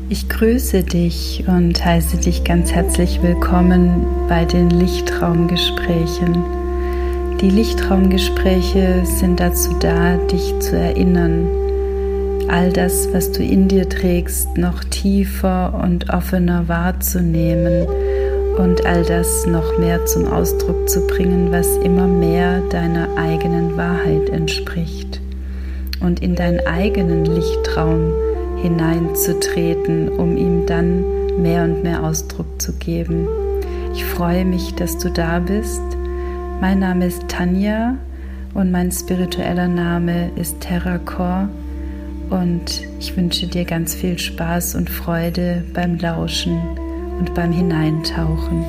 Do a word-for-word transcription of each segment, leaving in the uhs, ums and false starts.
Ich grüße dich und heiße dich ganz herzlich willkommen bei den Lichtraumgesprächen. Die Lichtraumgespräche sind dazu da, dich zu erinnern, all das, was du in dir trägst, noch tiefer und offener wahrzunehmen und all das noch mehr zum Ausdruck zu bringen, was immer mehr deiner eigenen Wahrheit entspricht und in deinen eigenen Lichtraum hineinzutreten, um ihm dann mehr und mehr Ausdruck zu geben. Ich freue mich, dass du da bist. Mein Name ist Tanja und mein spiritueller Name ist Terracor und ich wünsche dir ganz viel Spaß und Freude beim Lauschen und beim Hineintauchen.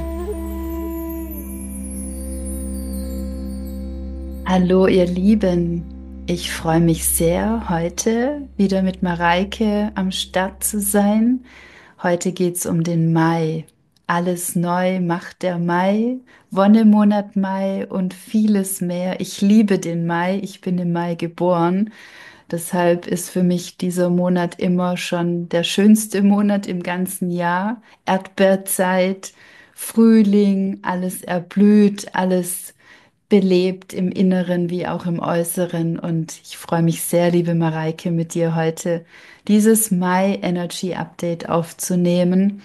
Hallo ihr Lieben! Ich freue mich sehr, heute wieder mit Mareike am Start zu sein. Heute geht es um den Mai. Alles neu macht der Mai, Wonnemonat Mai und vieles mehr. Ich liebe den Mai, ich bin im Mai geboren. Deshalb ist für mich dieser Monat immer schon der schönste Monat im ganzen Jahr. Erdbeerzeit, Frühling, alles erblüht, alles belebt im Inneren wie auch im Äußeren. Und ich freue mich sehr, liebe Mareike, mit dir heute dieses Mai Energy Update aufzunehmen.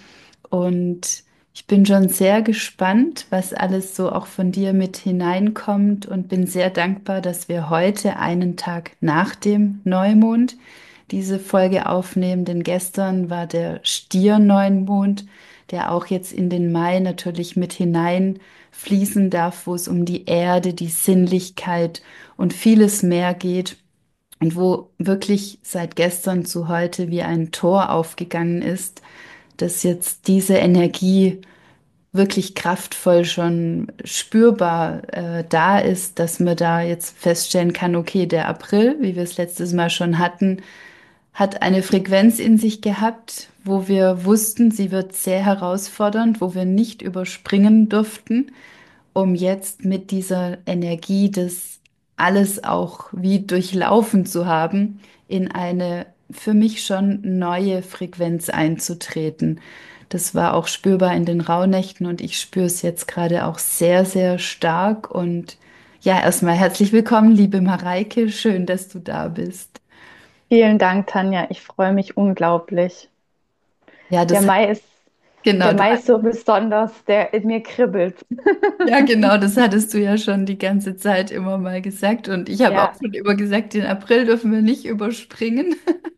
Und ich bin schon sehr gespannt, was alles so auch von dir mit hineinkommt und bin sehr dankbar, dass wir heute einen Tag nach dem Neumond diese Folge aufnehmen, denn gestern war der Stier-Neumond, der auch jetzt in den Mai natürlich mit hineinfließen darf, wo es um die Erde, die Sinnlichkeit und vieles mehr geht und wo wirklich seit gestern zu heute wie ein Tor aufgegangen ist, dass jetzt diese Energie wirklich kraftvoll schon spürbar äh, da ist, dass man da jetzt feststellen kann, okay, der April, wie wir es letztes Mal schon hatten, hat eine Frequenz in sich gehabt, wo wir wussten, sie wird sehr herausfordernd, wo wir nicht überspringen durften, um jetzt mit dieser Energie das alles auch wie durchlaufen zu haben, in eine für mich schon neue Frequenz einzutreten. Das war auch spürbar in den Rauhnächten und ich spüre es jetzt gerade auch sehr, sehr stark. Und ja, erstmal herzlich willkommen, liebe Mareike. Schön, dass du da bist. Vielen Dank, Tanja. Ich freue mich unglaublich. Ja, Der das hat, Mai ist, genau, der du, Mai ist so besonders, der in mir kribbelt. ja, genau, das hattest du ja schon die ganze Zeit immer mal gesagt. Und ich habe auch Ja, schon immer gesagt, den April dürfen wir nicht überspringen.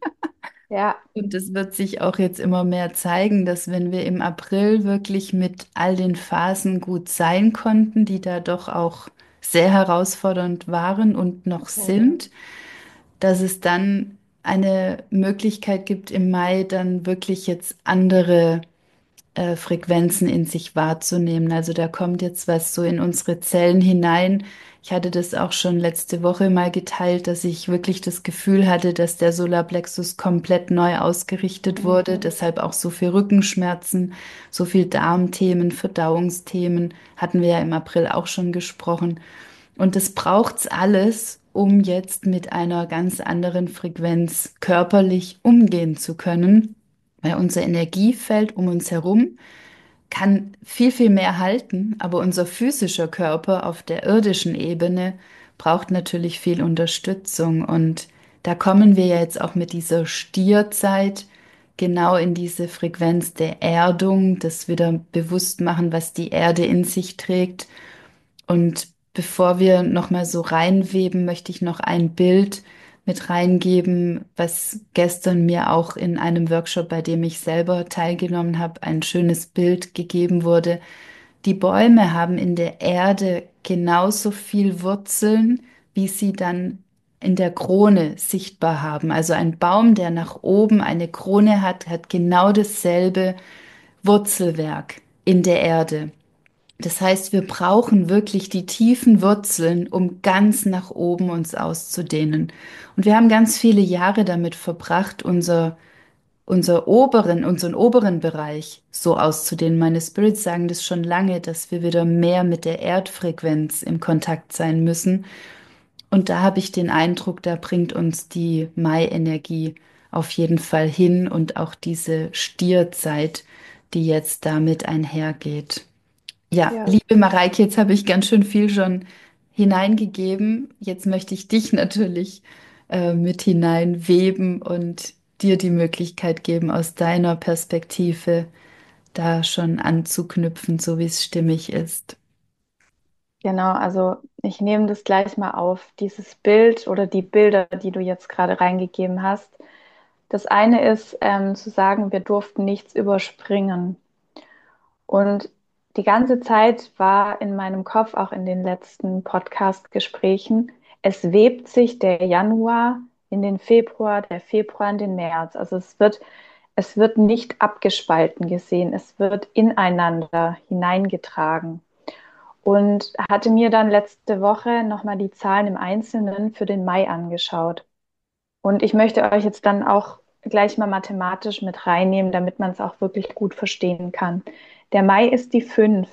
ja, Und es wird sich auch jetzt immer mehr zeigen, dass wenn wir im April wirklich mit all den Phasen gut sein konnten, die da doch auch sehr herausfordernd waren und noch mhm. sind, dass es dann eine Möglichkeit gibt, im Mai dann wirklich jetzt andere äh, Frequenzen in sich wahrzunehmen. Also da kommt jetzt was so in unsere Zellen hinein. Ich hatte das auch schon letzte Woche mal geteilt, dass ich wirklich das Gefühl hatte, dass der Solarplexus komplett neu ausgerichtet wurde. Mhm. Deshalb auch so viel Rückenschmerzen, so viel Darmthemen, Verdauungsthemen hatten wir ja im April auch schon gesprochen. Und das braucht's alles, um jetzt mit einer ganz anderen Frequenz körperlich umgehen zu können. Weil unser Energiefeld um uns herum kann viel, viel mehr halten, aber unser physischer Körper auf der irdischen Ebene braucht natürlich viel Unterstützung. Und da kommen wir ja jetzt auch mit dieser Stierzeit genau in diese Frequenz der Erdung, das wieder bewusst machen, was die Erde in sich trägt. Und bevor wir nochmal so reinweben, möchte ich noch ein Bild mit reingeben, was gestern mir auch in einem Workshop, bei dem ich selber teilgenommen habe, ein schönes Bild gegeben wurde. Die Bäume haben in der Erde genauso viel Wurzeln, wie sie dann in der Krone sichtbar haben. Also ein Baum, der nach oben eine Krone hat, hat genau dasselbe Wurzelwerk in der Erde. Das heißt, wir brauchen wirklich die tiefen Wurzeln, um ganz nach oben uns auszudehnen. Und wir haben ganz viele Jahre damit verbracht, unser, unser oberen, unseren oberen Bereich so auszudehnen. Meine Spirits sagen das schon lange, dass wir wieder mehr mit der Erdfrequenz im Kontakt sein müssen. Und da habe ich den Eindruck, da bringt uns die Mai-Energie auf jeden Fall hin und auch diese Stierzeit, die jetzt damit einhergeht. Ja, Ja, liebe Mareike, jetzt habe ich ganz schön viel schon hineingegeben. Jetzt möchte ich dich natürlich äh, mit hineinweben und dir die Möglichkeit geben, aus deiner Perspektive da schon anzuknüpfen, so wie es stimmig ist. genau. Also ich nehme das gleich mal auf, dieses Bild oder die Bilder, die du jetzt gerade reingegeben hast. Das eine ist ähm, zu sagen, wir durften nichts überspringen. Und die ganze Zeit war in meinem Kopf, auch in den letzten Podcast-Gesprächen, es webt sich der Januar in den Februar, der Februar in den März. Also es wird, es wird nicht abgespalten gesehen, es wird ineinander hineingetragen. Und hatte mir dann letzte Woche nochmal die Zahlen im Einzelnen für den Mai angeschaut. Und ich möchte euch jetzt dann auch gleich mal mathematisch mit reinnehmen, damit man es auch wirklich gut verstehen kann. Der Mai ist die fünf.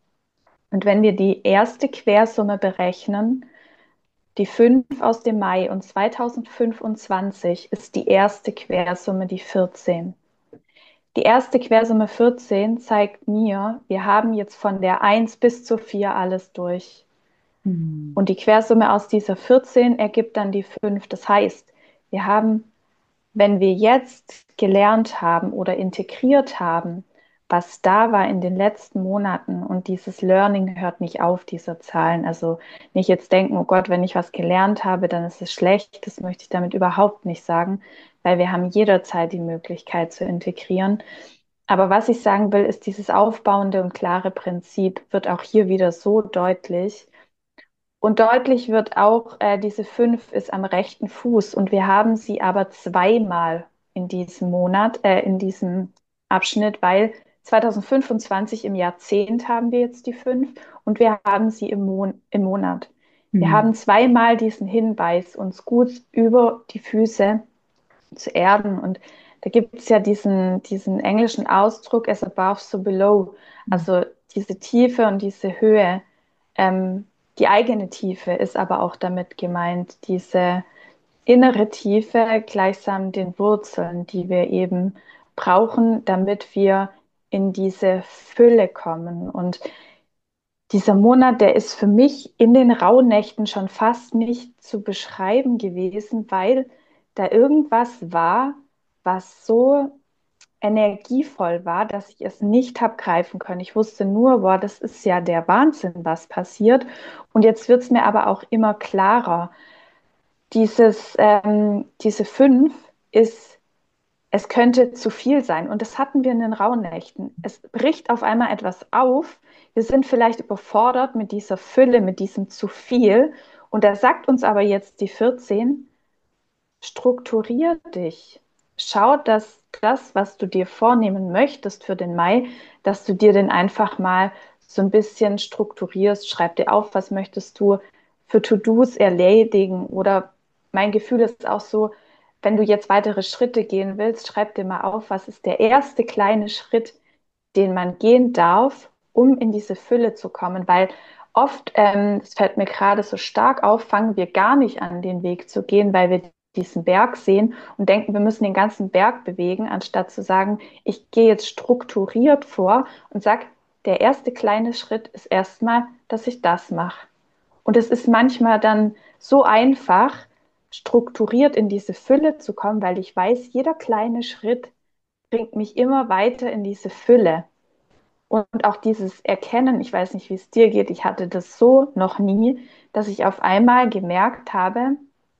Und wenn wir die erste Quersumme berechnen, die fünf aus dem Mai und zweitausendfünfundzwanzig ist die erste Quersumme die vierzehn. Die erste Quersumme vierzehn zeigt mir, wir haben jetzt von der eins bis zur vier alles durch. Hm. Und die Quersumme aus dieser vierzehn ergibt dann die fünf. Das heißt, wir haben, wenn wir jetzt gelernt haben oder integriert haben, was da war in den letzten Monaten und dieses Learning hört nicht auf, dieser Zahlen. Also nicht jetzt denken, oh Gott, wenn ich was gelernt habe, dann ist es schlecht. Das möchte ich damit überhaupt nicht sagen, weil wir haben jederzeit die Möglichkeit zu integrieren. Aber was ich sagen will, ist, dieses aufbauende und klare Prinzip wird auch hier wieder so deutlich. Und deutlich wird auch, äh, diese fünf ist am rechten Fuß und wir haben sie aber zweimal in diesem Monat, äh, in diesem Abschnitt, weil zweitausendfünfundzwanzig im Jahrzehnt haben wir jetzt die fünf und wir haben sie im, Mon im Monat. Wir haben Hm. zweimal diesen Hinweis, uns gut über die Füße zu erden. Und da gibt es ja diesen, diesen englischen Ausdruck as above, so below. Also diese Tiefe und diese Höhe. Ähm, die eigene Tiefe ist aber auch damit gemeint, diese innere Tiefe gleichsam den Wurzeln, die wir eben brauchen, damit wir in diese Fülle kommen. Und dieser Monat, der ist für mich in den Rauhnächten schon fast nicht zu beschreiben gewesen, weil da irgendwas war, was so energievoll war, dass ich es nicht habe greifen können. Ich wusste nur, boah, das ist ja der Wahnsinn, was passiert. Und jetzt wird es mir aber auch immer klarer. Dieses, ähm, diese fünf ist, es könnte zu viel sein. Und das hatten wir in den Rauhnächten. Es bricht auf einmal etwas auf. Wir sind vielleicht überfordert mit dieser Fülle, mit diesem zu viel. Und da sagt uns aber jetzt die vierzehn, strukturier dich. Schau, dass das, was du dir vornehmen möchtest für den Mai, dass du dir den einfach mal so ein bisschen strukturierst. Schreib dir auf, was möchtest du für To-Dos erledigen. Oder mein Gefühl ist auch so, wenn du jetzt weitere Schritte gehen willst, schreib dir mal auf, was ist der erste kleine Schritt, den man gehen darf, um in diese Fülle zu kommen. Weil oft, ähm, das fällt mir gerade so stark auf, fangen wir gar nicht an, den Weg zu gehen, weil wir diesen Berg sehen und denken, wir müssen den ganzen Berg bewegen, anstatt zu sagen, ich gehe jetzt strukturiert vor und sage, der erste kleine Schritt ist erstmal, dass ich das mache. Und es ist manchmal dann so einfach, strukturiert in diese Fülle zu kommen, weil ich weiß, jeder kleine Schritt bringt mich immer weiter in diese Fülle. Und auch dieses Erkennen, ich weiß nicht, wie es dir geht, ich hatte das so noch nie, dass ich auf einmal gemerkt habe,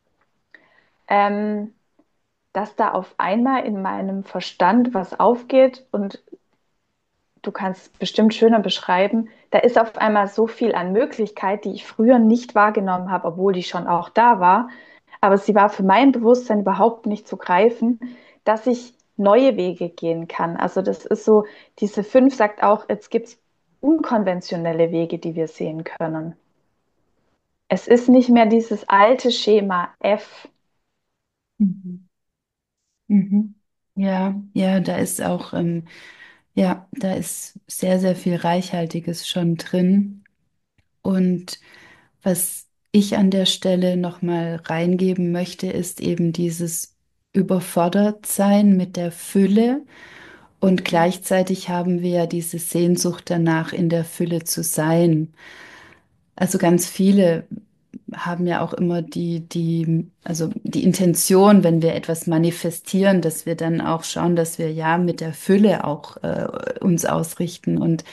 ähm, dass da auf einmal in meinem Verstand was aufgeht und du kannst es bestimmt schöner beschreiben. Da ist auf einmal so viel an Möglichkeit, die ich früher nicht wahrgenommen habe, obwohl die schon auch da war. Aber sie war für mein Bewusstsein überhaupt nicht zu greifen, dass ich neue Wege gehen kann. Also das ist so, diese fünf sagt auch, jetzt gibt es unkonventionelle Wege, die wir sehen können. Es ist nicht mehr dieses alte Schema F. Mhm. Mhm. Ja, ja, da ist auch, ähm, ja, da ist sehr, sehr viel Reichhaltiges schon drin. Und was ich an der Stelle nochmal reingeben möchte, ist eben dieses überfordert sein mit der Fülle und gleichzeitig haben wir ja diese Sehnsucht danach, in der Fülle zu sein. Also ganz viele haben ja auch immer die, die, also die Intention, wenn wir etwas manifestieren, dass wir dann auch schauen, dass wir ja mit der Fülle auch äh, uns ausrichten. Und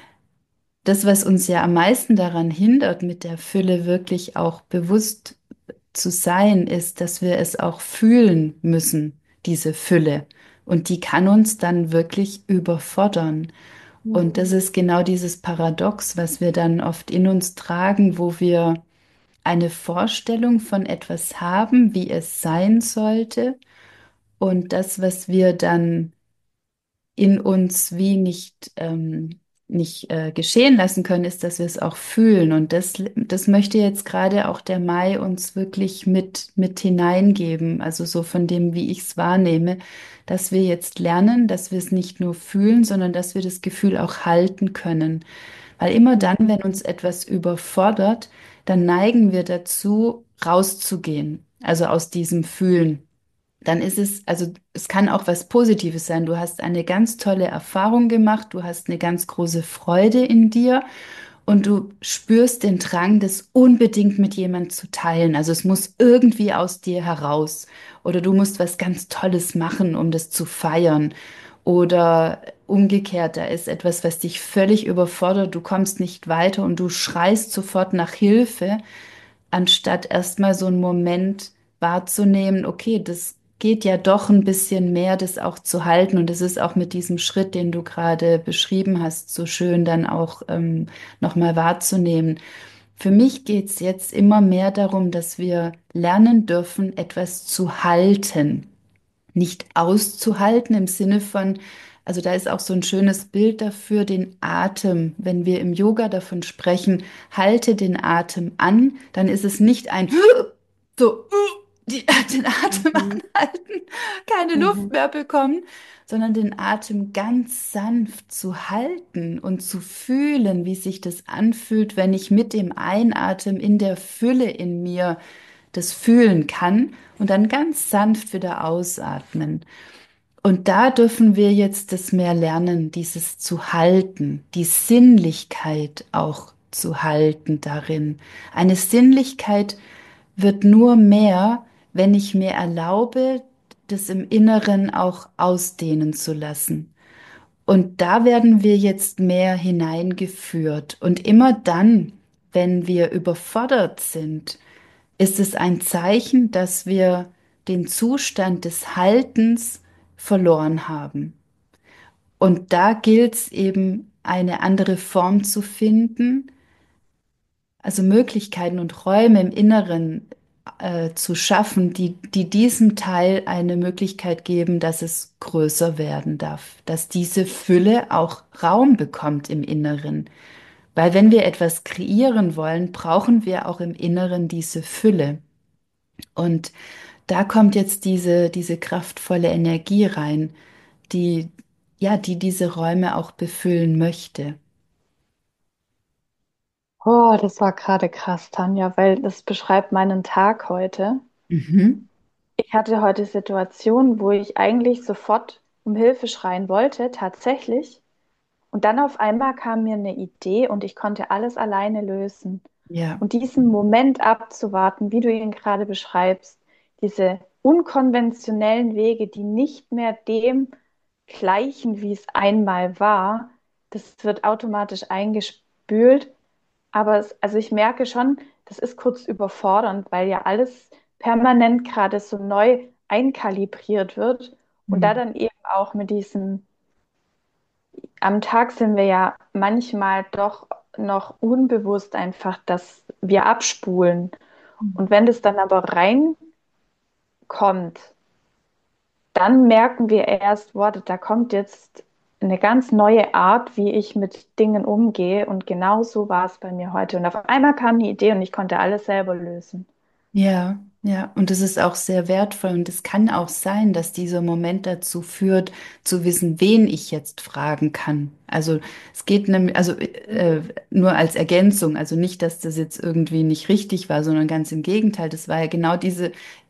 das, was uns ja am meisten daran hindert, mit der Fülle wirklich auch bewusst zu sein, ist, dass wir es auch fühlen müssen, diese Fülle. Und die kann uns dann wirklich überfordern. Und das Mhm. ist genau dieses Paradox, was wir dann oft in uns tragen, wo wir eine Vorstellung von etwas haben, wie es sein sollte. Und das, was wir dann in uns wie nicht, ähm, nicht äh, geschehen lassen können, ist, dass wir es auch fühlen. Und das, das möchte jetzt gerade auch der Mai uns wirklich mit, mit hineingeben, also so von dem, wie ich es wahrnehme, dass wir jetzt lernen, dass wir es nicht nur fühlen, sondern dass wir das Gefühl auch halten können. Weil immer dann, Mhm. wenn uns etwas überfordert, dann neigen wir dazu, rauszugehen, also aus diesem Fühlen. Dann ist es, also es kann auch was Positives sein. Du hast eine ganz tolle Erfahrung gemacht, du hast eine ganz große Freude in dir und du spürst den Drang, das unbedingt mit jemandem zu teilen. Also es muss irgendwie aus dir heraus oder du musst was ganz Tolles machen, um das zu feiern. Oder umgekehrt, da ist etwas, was dich völlig überfordert, du kommst nicht weiter und du schreist sofort nach Hilfe, anstatt erstmal so einen Moment wahrzunehmen, okay, das geht ja doch ein bisschen mehr, das auch zu halten. Und es ist auch mit diesem Schritt, den du gerade beschrieben hast, so schön dann auch ähm, nochmal wahrzunehmen. Für mich geht es jetzt immer mehr darum, dass wir lernen dürfen, etwas zu halten, nicht auszuhalten im Sinne von, also da ist auch so ein schönes Bild dafür, den Atem. Wenn wir im Yoga davon sprechen, halte den Atem an, dann ist es nicht ein so die, den Atem Mhm. anhalten, keine Luft Mhm. mehr bekommen, sondern den Atem ganz sanft zu halten und zu fühlen, wie sich das anfühlt, wenn ich mit dem Einatmen in der Fülle in mir das fühlen kann und dann ganz sanft wieder ausatmen. Und da dürfen wir jetzt das mehr lernen, dieses zu halten, die Sinnlichkeit auch zu halten darin. Eine Sinnlichkeit wird nur mehr, wenn ich mir erlaube, das im Inneren auch ausdehnen zu lassen. Und da werden wir jetzt mehr hineingeführt. Und immer dann, wenn wir überfordert sind, ist es ein Zeichen, dass wir den Zustand des Haltens verloren haben. Und da gilt es eben, eine andere Form zu finden, also Möglichkeiten und Räume im Inneren äh, zu schaffen, die, die diesem Teil eine Möglichkeit geben, dass es größer werden darf, dass diese Fülle auch Raum bekommt im Inneren. Weil wenn wir etwas kreieren wollen, brauchen wir auch im Inneren diese Fülle. Und da kommt jetzt diese, diese kraftvolle Energie rein, die, ja, die diese Räume auch befüllen möchte. Oh, das war gerade krass, Tanja, weil das beschreibt meinen Tag heute. Mhm. Ich hatte heute Situationen, wo ich eigentlich sofort um Hilfe schreien wollte, tatsächlich. Und dann auf einmal kam mir eine Idee und ich konnte alles alleine lösen. Ja. Und diesen Moment abzuwarten, wie du ihn gerade beschreibst, diese unkonventionellen Wege, die nicht mehr dem gleichen, wie es einmal war, das wird automatisch eingespült. Aber es, also ich merke schon, das ist kurz überfordernd, weil ja alles permanent gerade so neu einkalibriert wird. Und da Mhm. dann eben auch mit diesem, am Tag sind wir ja manchmal doch noch unbewusst einfach, dass wir abspulen. Und wenn das dann aber reinkommt, dann merken wir erst, wow, da kommt jetzt eine ganz neue Art, wie ich mit Dingen umgehe. Und genau so war es bei mir heute. Und auf einmal kam die Idee und ich konnte alles selber lösen. Ja, ja, und es ist auch sehr wertvoll und es kann auch sein, dass dieser Moment dazu führt, zu wissen, wen ich jetzt fragen kann. Also es geht nämlich, also äh, nur als Ergänzung, also nicht, dass das jetzt irgendwie nicht richtig war, sondern ganz im Gegenteil, das war ja genau diese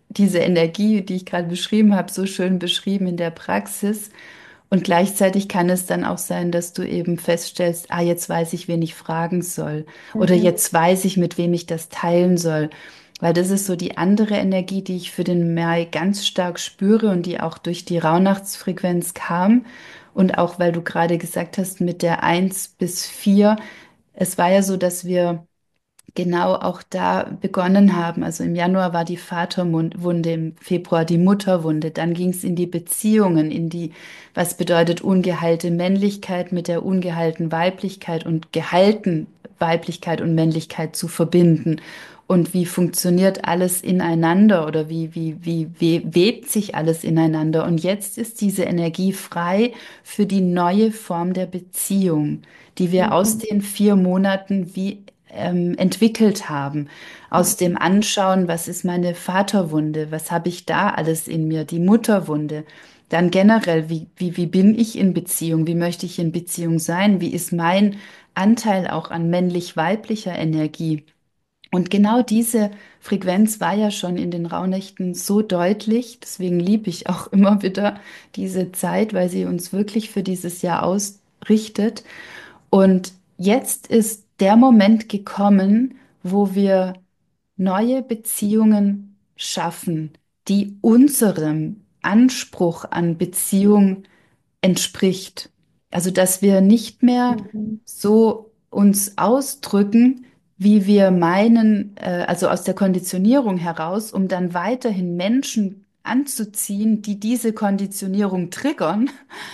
diese Energie, die ich gerade beschrieben habe, so schön beschrieben in der Praxis. Und gleichzeitig kann es dann auch sein, dass du eben feststellst, ah, jetzt weiß ich, wen ich fragen soll. Oder Mhm. jetzt weiß ich, mit wem ich das teilen soll. Weil das ist so die andere Energie, die ich für den Mai ganz stark spüre und die auch durch die Rauhnachtsfrequenz kam. Und auch weil du gerade gesagt hast, mit der eins bis vier, es war ja so, dass wir genau auch da begonnen haben. Also im Januar war die Vaterwunde, im Februar die Mutterwunde. Dann ging es in die Beziehungen, in die, was bedeutet ungeheilte Männlichkeit mit der ungeheilten Weiblichkeit und gehalten Weiblichkeit und Männlichkeit zu verbinden. Und wie funktioniert alles ineinander oder wie, wie, wie, wie webt sich alles ineinander? Und jetzt ist diese Energie frei für die neue Form der Beziehung, die wir aus Mhm. den vier Monaten wie ähm, entwickelt haben. Aus dem Anschauen, was ist meine Vaterwunde, was habe ich da alles in mir, die Mutterwunde. Dann generell, wie, wie, wie bin ich in Beziehung, wie möchte ich in Beziehung sein, wie ist mein Anteil auch an männlich-weiblicher Energie. Und genau diese Frequenz war ja schon in den Rauhnächten so deutlich. Deswegen liebe ich auch immer wieder diese Zeit, weil sie uns wirklich für dieses Jahr ausrichtet. Und jetzt ist der Moment gekommen, wo wir neue Beziehungen schaffen, die unserem Anspruch an Beziehung entspricht. Also, dass wir nicht mehr Mhm. so uns ausdrücken, wie wir meinen, äh, also aus der Konditionierung heraus, um dann weiterhin Menschen anzuziehen, die diese Konditionierung triggern,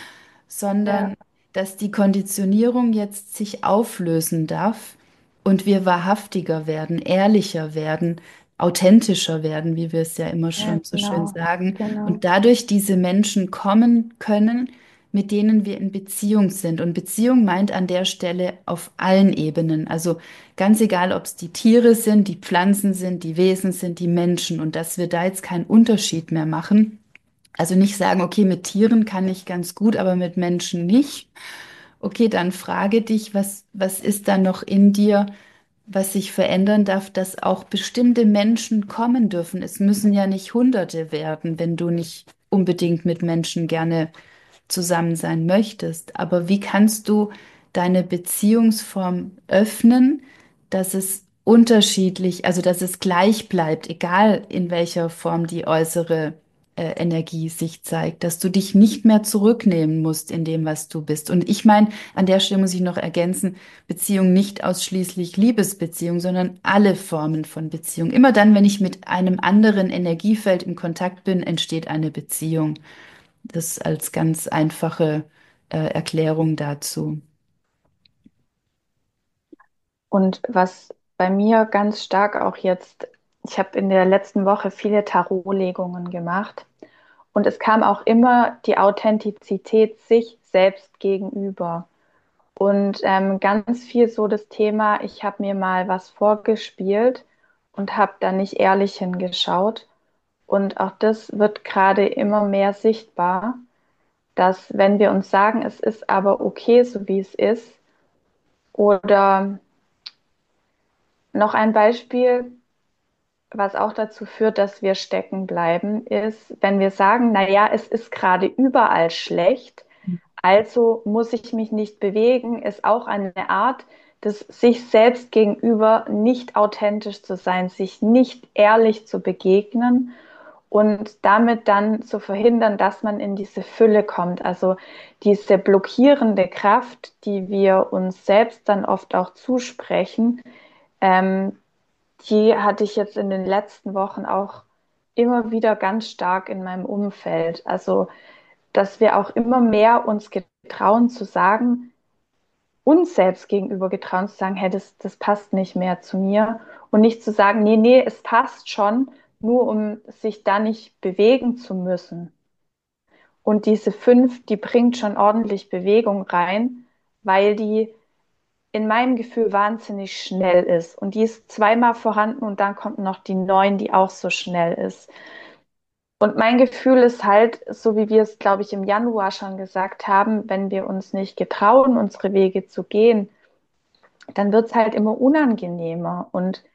Ja, sondern dass die Konditionierung jetzt sich auflösen darf und wir wahrhaftiger werden, ehrlicher werden, authentischer werden, wie wir es ja immer ja, schon so schön genau, sagen, genau. und dadurch diese Menschen kommen können, mit denen wir in Beziehung sind. Und Beziehung meint an der Stelle auf allen Ebenen. Also ganz egal, ob es die Tiere sind, die Pflanzen sind, die Wesen sind, die Menschen. Und dass wir da jetzt keinen Unterschied mehr machen. Also nicht sagen, okay, mit Tieren kann ich ganz gut, aber mit Menschen nicht. Okay, dann frage dich, was, was ist da noch in dir, was sich verändern darf, dass auch bestimmte Menschen kommen dürfen. Es müssen ja nicht Hunderte werden, wenn du nicht unbedingt mit Menschen gerne zusammen sein möchtest. Aber wie kannst du deine Beziehungsform öffnen, dass es unterschiedlich, also dass es gleich bleibt, egal in welcher Form die äußere äh, Energie sich zeigt, dass du dich nicht mehr zurücknehmen musst in dem, was du bist. Und ich meine, an der Stelle muss ich noch ergänzen, Beziehung nicht ausschließlich Liebesbeziehung, sondern alle Formen von Beziehung. Immer dann, wenn ich mit einem anderen Energiefeld im Kontakt bin, entsteht eine Beziehung. Das als ganz einfache äh, Erklärung dazu. Und was bei mir ganz stark auch jetzt, ich habe in der letzten Woche viele Tarotlegungen gemacht und es kam auch immer die Authentizität sich selbst gegenüber. Und ähm, ganz viel so das Thema, ich habe mir mal was vorgespielt und habe da nicht ehrlich hingeschaut. Und auch das wird gerade immer mehr sichtbar, dass wenn wir uns sagen, es ist aber okay, so wie es ist, oder noch ein Beispiel, was auch dazu führt, dass wir stecken bleiben, ist, wenn wir sagen, na ja, es ist gerade überall schlecht, also muss ich mich nicht bewegen, ist auch eine Art, des sich selbst gegenüber nicht authentisch zu sein, sich nicht ehrlich zu begegnen und damit dann zu verhindern, dass man in diese Fülle kommt. Also diese blockierende Kraft, die wir uns selbst dann oft auch zusprechen, ähm, die hatte ich jetzt in den letzten Wochen auch immer wieder ganz stark in meinem Umfeld. Also, dass wir auch immer mehr uns getrauen zu sagen, uns selbst gegenüber getrauen zu sagen, hey, das, das passt nicht mehr zu mir. Und nicht zu sagen, nee, nee, es passt schon, nur um sich da nicht bewegen zu müssen. Und diese fünf, die bringt schon ordentlich Bewegung rein, weil die in meinem Gefühl wahnsinnig schnell ist. Und die ist zweimal vorhanden und dann kommt noch die neun, die auch so schnell ist. Und mein Gefühl ist halt, so wie wir es, glaube ich, im Januar schon gesagt haben, wenn wir uns nicht getrauen, unsere Wege zu gehen, dann wird es halt immer unangenehmer. Und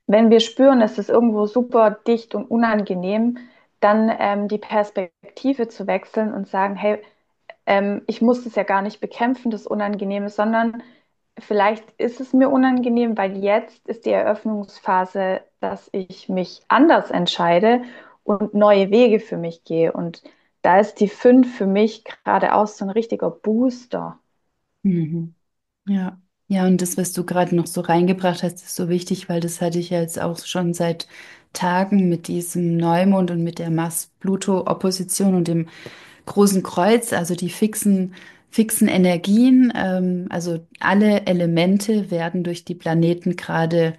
wenn wir spüren, es ist irgendwo super dicht und unangenehm, dann ähm, die Perspektive zu wechseln und sagen, hey, ähm, ich muss es ja gar nicht bekämpfen, das Unangenehme, sondern vielleicht ist es mir unangenehm, weil jetzt ist die Eröffnungsphase, dass ich mich anders entscheide und neue Wege für mich gehe. Und da ist die fünf für mich geradeaus so ein richtiger Booster. Mhm. Ja, ja, und das, was du gerade noch so reingebracht hast, ist so wichtig, weil das hatte ich ja jetzt auch schon seit Tagen mit diesem Neumond und mit der Mars-Pluto-Opposition und dem großen Kreuz, also die fixen, fixen Energien, ähm, also alle Elemente werden durch die Planeten gerade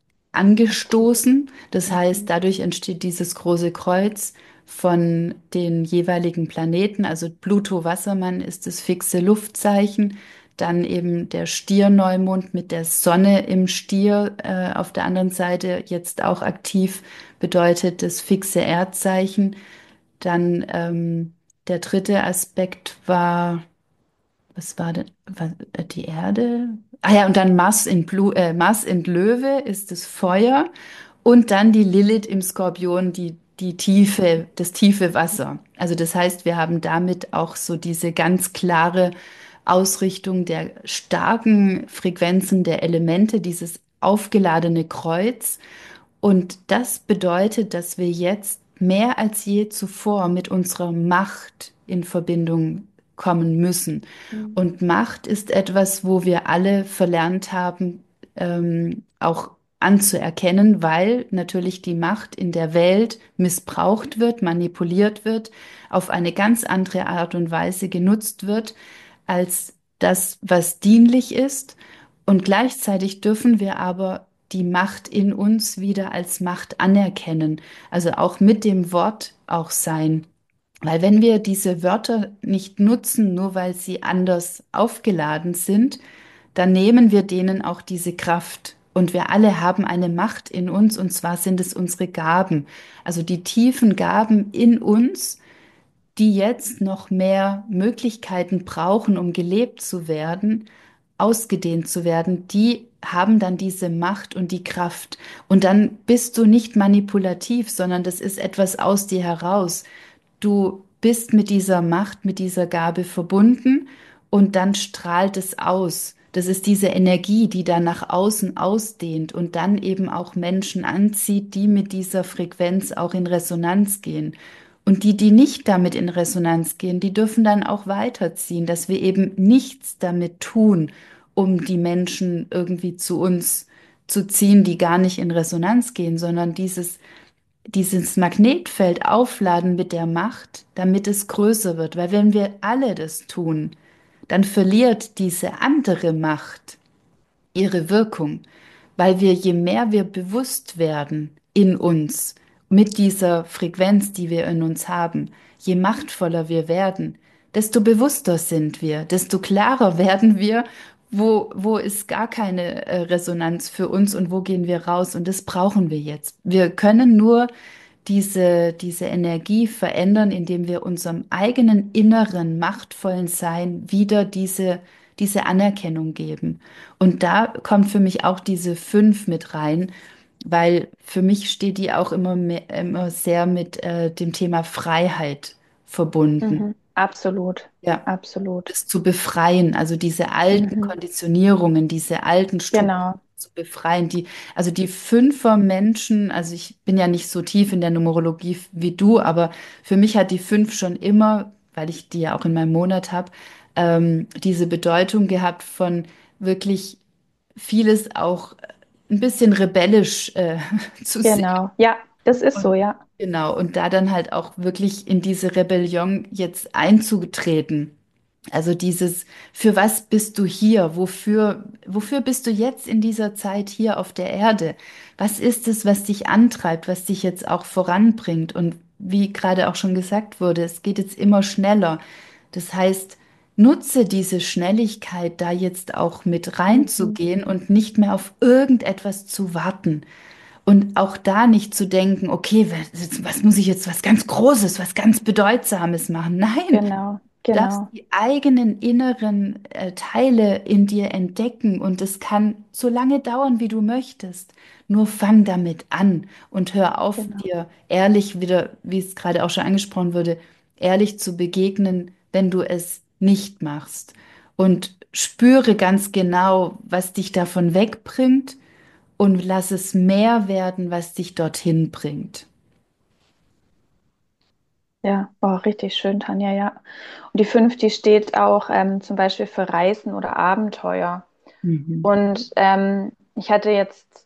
Aktiv. angestoßen. Das heißt, Mhm. dadurch entsteht dieses große Kreuz von den jeweiligen Planeten. Also Pluto Wassermann ist das fixe Luftzeichen. Dann eben der Stier-Neumond mit der Sonne im Stier äh, auf der anderen Seite jetzt auch aktiv bedeutet das fixe Erdzeichen. Dann ähm, der dritte Aspekt war was war denn, was, äh, die Erde? Ah ja, und dann Mars in, Blu, äh, Mars in Löwe ist das Feuer und dann die Lilith im Skorpion, die, die Tiefe, das tiefe Wasser. Also das heißt, wir haben damit auch so diese ganz klare Ausrichtung der starken Frequenzen der Elemente, dieses aufgeladene Kreuz. Und das bedeutet, dass wir jetzt mehr als je zuvor mit unserer Macht in Verbindung kommen müssen. Mhm. Und Macht ist etwas, wo wir alle verlernt haben, ähm, auch anzuerkennen, weil natürlich die Macht in der Welt missbraucht wird, manipuliert wird, auf eine ganz andere Art und Weise genutzt wird, als das, was dienlich ist. Und gleichzeitig dürfen wir aber die Macht in uns wieder als Macht anerkennen, also auch mit dem Wort auch sein. Weil wenn wir diese Wörter nicht nutzen, nur weil sie anders aufgeladen sind, dann nehmen wir denen auch diese Kraft. Und wir alle haben eine Macht in uns, und zwar sind es unsere Gaben. Also die tiefen Gaben in uns, die jetzt noch mehr Möglichkeiten brauchen, um gelebt zu werden, ausgedehnt zu werden, die haben dann diese Macht und die Kraft. Und dann bist du nicht manipulativ, sondern das ist etwas aus dir heraus. Du bist mit dieser Macht, mit dieser Gabe verbunden und dann strahlt es aus. Das ist diese Energie, die dann nach außen ausdehnt und dann eben auch Menschen anzieht, die mit dieser Frequenz auch in Resonanz gehen. Und die, die nicht damit in Resonanz gehen, die dürfen dann auch weiterziehen, dass wir eben nichts damit tun, um die Menschen irgendwie zu uns zu ziehen, die gar nicht in Resonanz gehen, sondern dieses dieses Magnetfeld aufladen mit der Macht, damit es größer wird. Weil wenn wir alle das tun, dann verliert diese andere Macht ihre Wirkung, weil wir, je mehr wir bewusst werden in uns, mit dieser Frequenz, die wir in uns haben, je machtvoller wir werden, desto bewusster sind wir, desto klarer werden wir, wo, wo ist gar keine äh, Resonanz für uns und wo gehen wir raus. Und das brauchen wir jetzt. Wir können nur diese, diese Energie verändern, indem wir unserem eigenen inneren machtvollen Sein wieder diese, diese Anerkennung geben. Und da kommt für mich auch diese fünf mit rein, weil für mich steht die auch immer, mehr, immer sehr mit äh, dem Thema Freiheit verbunden. Mhm. Absolut, Ja, absolut. das zu befreien, also diese alten Mhm. Konditionierungen, diese alten Strukturen Genau. zu befreien, die, also die Fünfer Menschen, also ich bin ja nicht so tief in der Numerologie wie du, aber für mich hat die Fünf schon immer, weil ich die ja auch in meinem Monat habe, ähm, diese Bedeutung gehabt von wirklich vieles auch ein bisschen rebellisch äh, zu sehen. Genau. Ja, das ist so, Und ja. genau, und da dann halt auch wirklich in diese Rebellion jetzt einzutreten. Also dieses, für was bist du hier? Wofür, wofür bist du jetzt in dieser Zeit hier auf der Erde? Was ist es, was dich antreibt, was dich jetzt auch voranbringt? Und wie gerade auch schon gesagt wurde, es geht jetzt immer schneller. Das heißt, nutze diese Schnelligkeit, da jetzt auch mit Mhm. reinzugehen und nicht mehr auf irgendetwas zu warten. Und auch da nicht zu denken, okay, was, was muss ich jetzt was ganz Großes, was ganz Bedeutsames machen? Nein, Genau. Du darfst genau, die eigenen inneren äh, Teile in dir entdecken und es kann so lange dauern, wie du möchtest. Nur fang damit an und hör auf, genau. dir ehrlich wieder, wie es gerade auch schon angesprochen wurde, ehrlich zu begegnen, wenn du es nicht machst. Und spüre ganz genau, was dich davon wegbringt und lass es mehr werden, was dich dorthin bringt. Ja, oh, richtig schön, Tanja, ja. Und die fünf, die steht auch ähm, zum Beispiel für Reisen oder Abenteuer. Mhm. Und ähm, ich hatte jetzt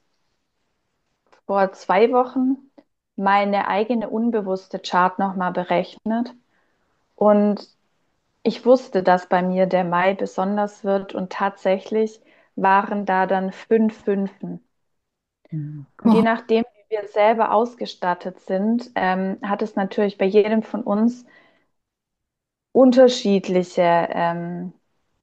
vor zwei Wochen meine eigene unbewusste Chart nochmal berechnet. Und ich wusste, dass bei mir der Mai besonders wird. Und tatsächlich waren da dann fünf Fünfen. Mhm. Und je nachdem, wie wir selber ausgestattet sind, ähm, hat es natürlich bei jedem von uns unterschiedliche ähm,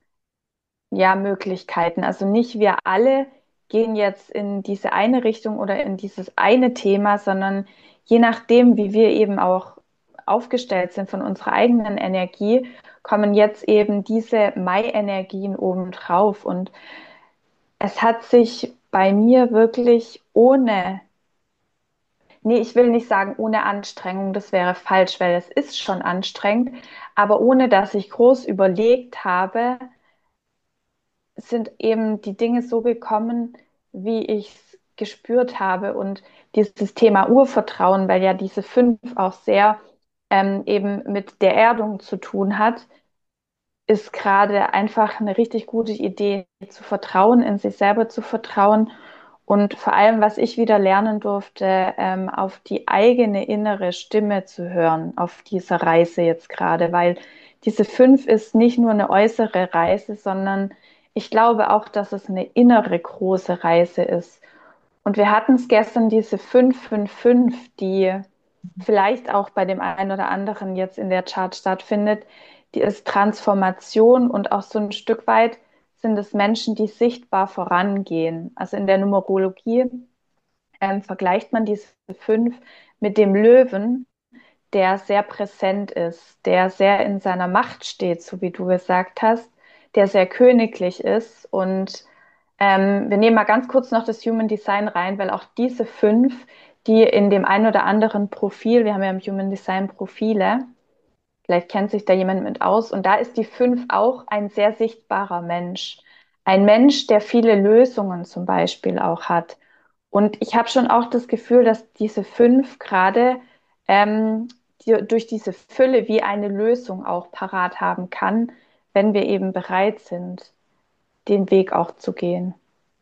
ja, Möglichkeiten. Also nicht wir alle gehen jetzt in diese eine Richtung oder in dieses eine Thema, sondern je nachdem, wie wir eben auch aufgestellt sind von unserer eigenen Energie, kommen jetzt eben diese Mai-Energien obendrauf. Und es hat sich bei mir wirklich ohne, nee, ich will nicht sagen ohne Anstrengung, das wäre falsch, weil es ist schon anstrengend, aber ohne dass ich groß überlegt habe, sind eben die Dinge so gekommen, wie ich es gespürt habe. Und dieses Thema Urvertrauen, weil ja diese fünf auch sehr ähm, eben mit der Erdung zu tun hat, ist gerade einfach eine richtig gute Idee, zu vertrauen, in sich selber zu vertrauen. Und vor allem, was ich wieder lernen durfte, ähm, auf die eigene innere Stimme zu hören, auf dieser Reise jetzt gerade, weil diese fünf ist nicht nur eine äußere Reise, sondern ich glaube auch, dass es eine innere große Reise ist. Und wir hatten es gestern, diese fünf fünf fünf, die vielleicht auch bei dem einen oder anderen jetzt in der Chart stattfindet, die ist Transformation und auch so ein Stück weit sind es Menschen, die sichtbar vorangehen. Also in der Numerologie ähm, vergleicht man diese fünf mit dem Löwen, der sehr präsent ist, der sehr in seiner Macht steht, so wie du gesagt hast, der sehr königlich ist. Und ähm, wir nehmen mal ganz kurz noch das Human Design rein, weil auch diese fünf, die in dem einen oder anderen Profil, wir haben ja im Human Design Profile, vielleicht kennt sich da jemand mit aus, und da ist die fünf auch ein sehr sichtbarer Mensch. Ein Mensch, der viele Lösungen zum Beispiel auch hat. Und ich habe schon auch das Gefühl, dass diese fünf gerade ähm, die, durch diese Fülle wie eine Lösung auch parat haben kann, wenn wir eben bereit sind, den Weg auch zu gehen.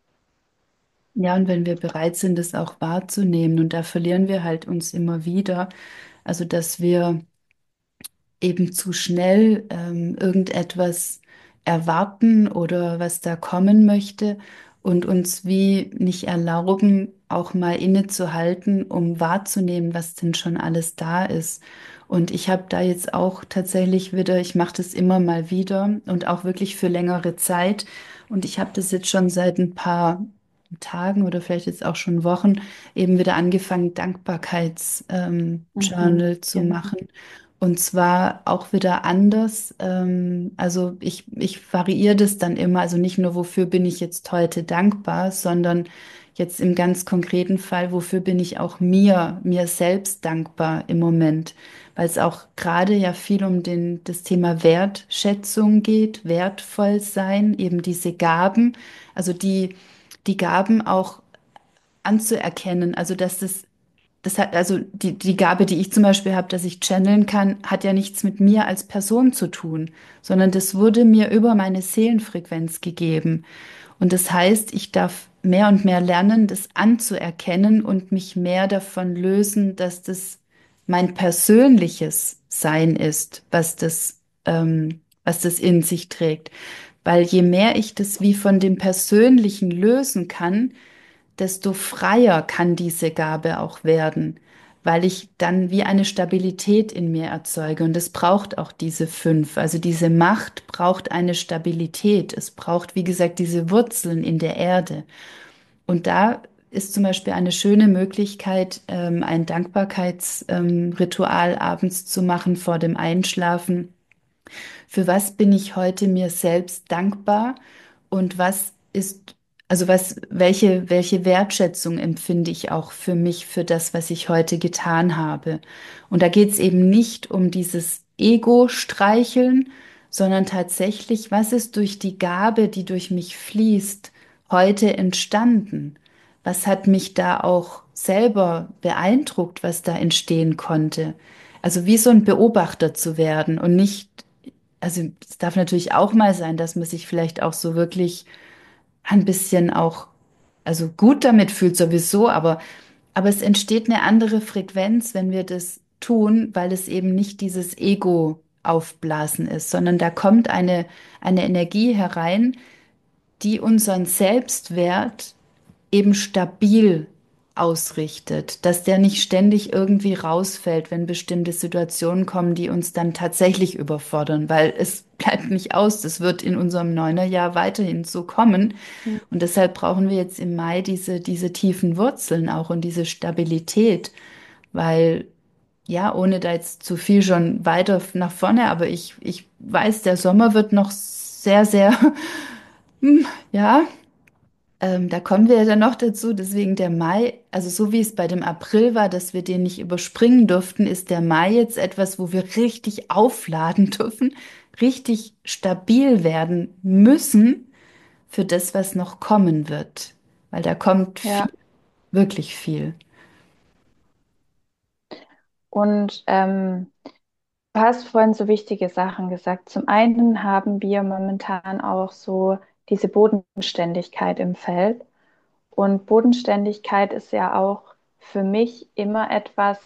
Ja, und wenn wir bereit sind, es auch wahrzunehmen, und da verlieren wir halt uns immer wieder, also dass wir eben zu schnell ähm, irgendetwas erwarten oder was da kommen möchte und uns wie nicht erlauben, auch mal innezuhalten, um wahrzunehmen, was denn schon alles da ist. Und ich habe da jetzt auch tatsächlich wieder, ich mache das immer mal wieder und auch wirklich für längere Zeit. Und ich habe das jetzt schon seit ein paar Tagen oder vielleicht jetzt auch schon Wochen eben wieder angefangen, Dankbarkeits-, ähm, Mhm, Journal zu genau. machen. Und zwar auch wieder anders. Ähm, also ich, ich variiere das dann immer. Also nicht nur, wofür bin ich jetzt heute dankbar, sondern jetzt im ganz konkreten Fall, wofür bin ich auch mir, mir selbst dankbar im Moment. Weil es auch gerade ja viel um den, das Thema Wertschätzung geht, wertvoll sein, eben diese Gaben, also die, die Gaben auch anzuerkennen. Also dass das das hat, also die, die Gabe, die ich zum Beispiel habe, dass ich channeln kann, hat ja nichts mit mir als Person zu tun, sondern das wurde mir über meine Seelenfrequenz gegeben. Und das heißt, ich darf mehr und mehr lernen, das anzuerkennen und mich mehr davon lösen, dass das mein persönliches Sein ist, was das, ähm, was das in sich trägt. Weil je mehr ich das wie von dem Persönlichen lösen kann, desto freier kann diese Gabe auch werden, weil ich dann wie eine Stabilität in mir erzeuge. Und es braucht auch diese fünf. Also diese Macht braucht eine Stabilität. Es braucht, wie gesagt, diese Wurzeln in der Erde. Und da ist zum Beispiel eine schöne Möglichkeit, ähm, ein Dankbarkeitsritual ähm, Ritual abends zu machen vor dem Einschlafen, Für was bin ich heute mir selbst dankbar und was ist, also was, welche, welche Wertschätzung empfinde ich auch für mich, für das, was ich heute getan habe? Und da geht es eben nicht um dieses Ego-Streicheln, sondern tatsächlich, was ist durch die Gabe, die durch mich fließt, heute entstanden? Was hat mich da auch selber beeindruckt, was da entstehen konnte? Also wie so ein Beobachter zu werden und nicht, also es darf natürlich auch mal sein, dass man sich vielleicht auch so wirklich ein bisschen auch, also gut damit fühlt sowieso, aber, aber es entsteht eine andere Frequenz, wenn wir das tun, weil es eben nicht dieses Ego aufblasen ist, sondern da kommt eine, eine Energie herein, die unseren Selbstwert eben stabil ausrichtet, dass der nicht ständig irgendwie rausfällt, wenn bestimmte Situationen kommen, die uns dann tatsächlich überfordern, weil es bleibt nicht aus, das wird in unserem Neunerjahr weiterhin so kommen Mhm. und deshalb brauchen wir jetzt im Mai diese, diese tiefen Wurzeln auch und diese Stabilität, weil ja, ohne da jetzt zu viel schon weiter nach vorne, aber ich, ich weiß, der Sommer wird noch sehr, sehr, hm, ja, ähm, da kommen wir ja dann noch dazu, deswegen der Mai, also so wie es bei dem April war, dass wir den nicht überspringen durften, ist der Mai jetzt etwas, wo wir richtig aufladen dürfen, richtig stabil werden müssen für das, was noch kommen wird. Weil da kommt Ja, viel, wirklich viel. und ähm, du hast vorhin so wichtige Sachen gesagt. Zum einen haben wir momentan auch so diese Bodenständigkeit im Feld. Und Bodenständigkeit ist ja auch für mich immer etwas,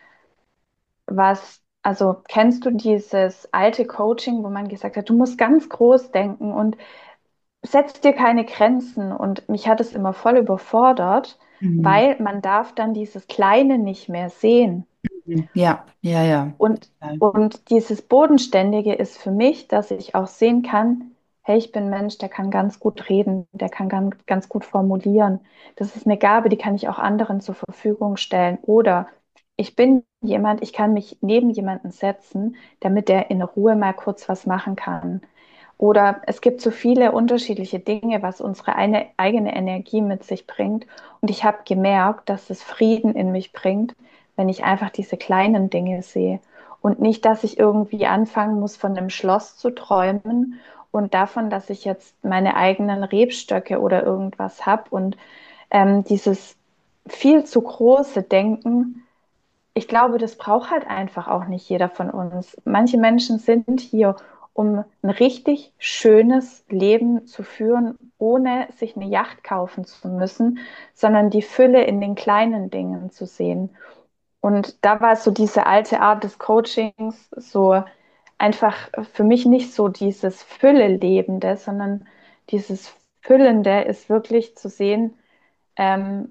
was, also kennst du dieses alte Coaching, wo man gesagt hat, du musst ganz groß denken und setz dir keine Grenzen. Und mich hat es immer voll überfordert, Mhm. weil man darf dann dieses Kleine nicht mehr sehen. Mhm. Ja, ja, ja. Und, Total. und dieses Bodenständige ist für mich, dass ich auch sehen kann, hey, ich bin ein Mensch, der kann ganz gut reden, der kann ganz, ganz gut formulieren. Das ist eine Gabe, die kann ich auch anderen zur Verfügung stellen. Oder ich bin jemand, ich kann mich neben jemanden setzen, damit der in Ruhe mal kurz was machen kann. Oder es gibt so viele unterschiedliche Dinge, was unsere eine, eigene Energie mit sich bringt. Und ich habe gemerkt, dass es Frieden in mich bringt, wenn ich einfach diese kleinen Dinge sehe. Und nicht, dass ich irgendwie anfangen muss, von einem Schloss zu träumen und davon, dass ich jetzt meine eigenen Rebstöcke oder irgendwas habe. Und ähm, dieses viel zu große Denken, ich glaube, das braucht halt einfach auch nicht jeder von uns. Manche Menschen sind hier, um ein richtig schönes Leben zu führen, ohne sich eine Yacht kaufen zu müssen, sondern die Fülle in den kleinen Dingen zu sehen. Und da war so diese alte Art des Coachings so einfach für mich nicht so dieses Fülle-Lebende, sondern dieses Füllende ist wirklich zu sehen, ähm,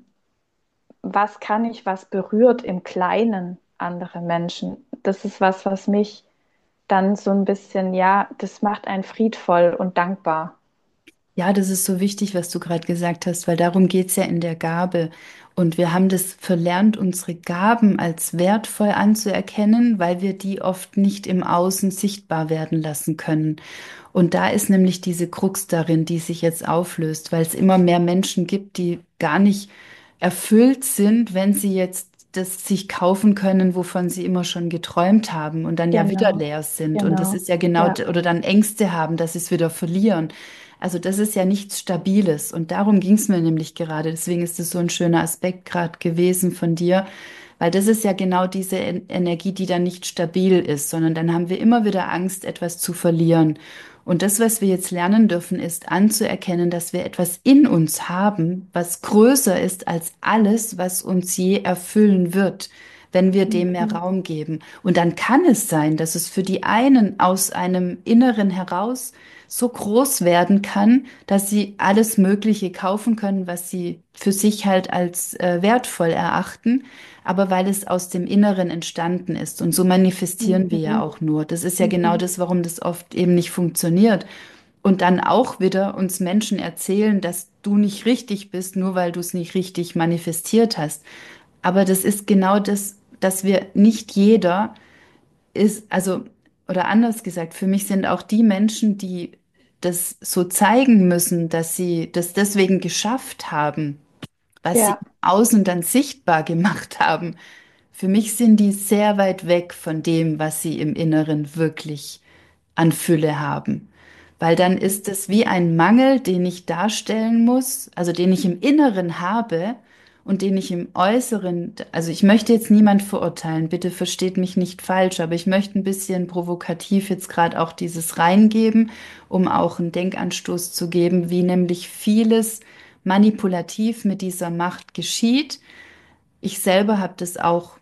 was kann ich, was berührt im Kleinen andere Menschen. Das ist was, was mich dann so ein bisschen, ja, das macht einen friedvoll und dankbar. Ja, das ist so wichtig, was du gerade gesagt hast, weil darum geht's ja in der Gabe. Und wir haben das verlernt, unsere Gaben als wertvoll anzuerkennen, weil wir die oft nicht im Außen sichtbar werden lassen können. Und da ist nämlich diese Krux darin, die sich jetzt auflöst, weil es immer mehr Menschen gibt, die gar nicht erfüllt sind, wenn sie jetzt das sich kaufen können, wovon sie immer schon geträumt haben und dann ja wieder Genau, leer sind. Und das genau. ist ja genau, Ja, oder dann Ängste haben, dass sie es wieder verlieren. Also das ist ja nichts Stabiles. Und darum ging es mir nämlich gerade. Deswegen ist es so ein schöner Aspekt gerade gewesen von dir, weil das ist ja genau diese En- Energie, die dann nicht stabil ist, sondern dann haben wir immer wieder Angst, etwas zu verlieren. Und das, was wir jetzt lernen dürfen, ist anzuerkennen, dass wir etwas in uns haben, was größer ist als alles, was uns je erfüllen wird, wenn wir dem mehr mhm. Raum geben. Und dann kann es sein, dass es für die einen aus einem Inneren heraus so groß werden kann, dass sie alles Mögliche kaufen können, was sie für sich halt als äh, wertvoll erachten, aber weil es aus dem Inneren entstanden ist. Und so manifestieren wir ja Mhm. auch nur. Das ist ja genau Mhm. das, warum das oft eben nicht funktioniert. Und dann auch wieder uns Menschen erzählen, dass du nicht richtig bist, nur weil du es nicht richtig manifestiert hast. Aber das ist genau das, dass wir nicht jeder ist, also oder anders gesagt, für mich sind auch die Menschen, die das so zeigen müssen, dass sie das deswegen geschafft haben, was sie Ja. im Außen dann sichtbar gemacht haben. Für mich sind die sehr weit weg von dem, was sie im Inneren wirklich an Fülle haben. Weil dann ist es wie ein Mangel, den ich darstellen muss, also den ich im Inneren habe und den ich im Äußeren, also ich möchte jetzt niemand verurteilen, bitte versteht mich nicht falsch, aber ich möchte ein bisschen provokativ jetzt gerade auch dieses reingeben, um auch einen Denkanstoß zu geben, wie nämlich vieles manipulativ mit dieser Macht geschieht. Ich selber habe das auch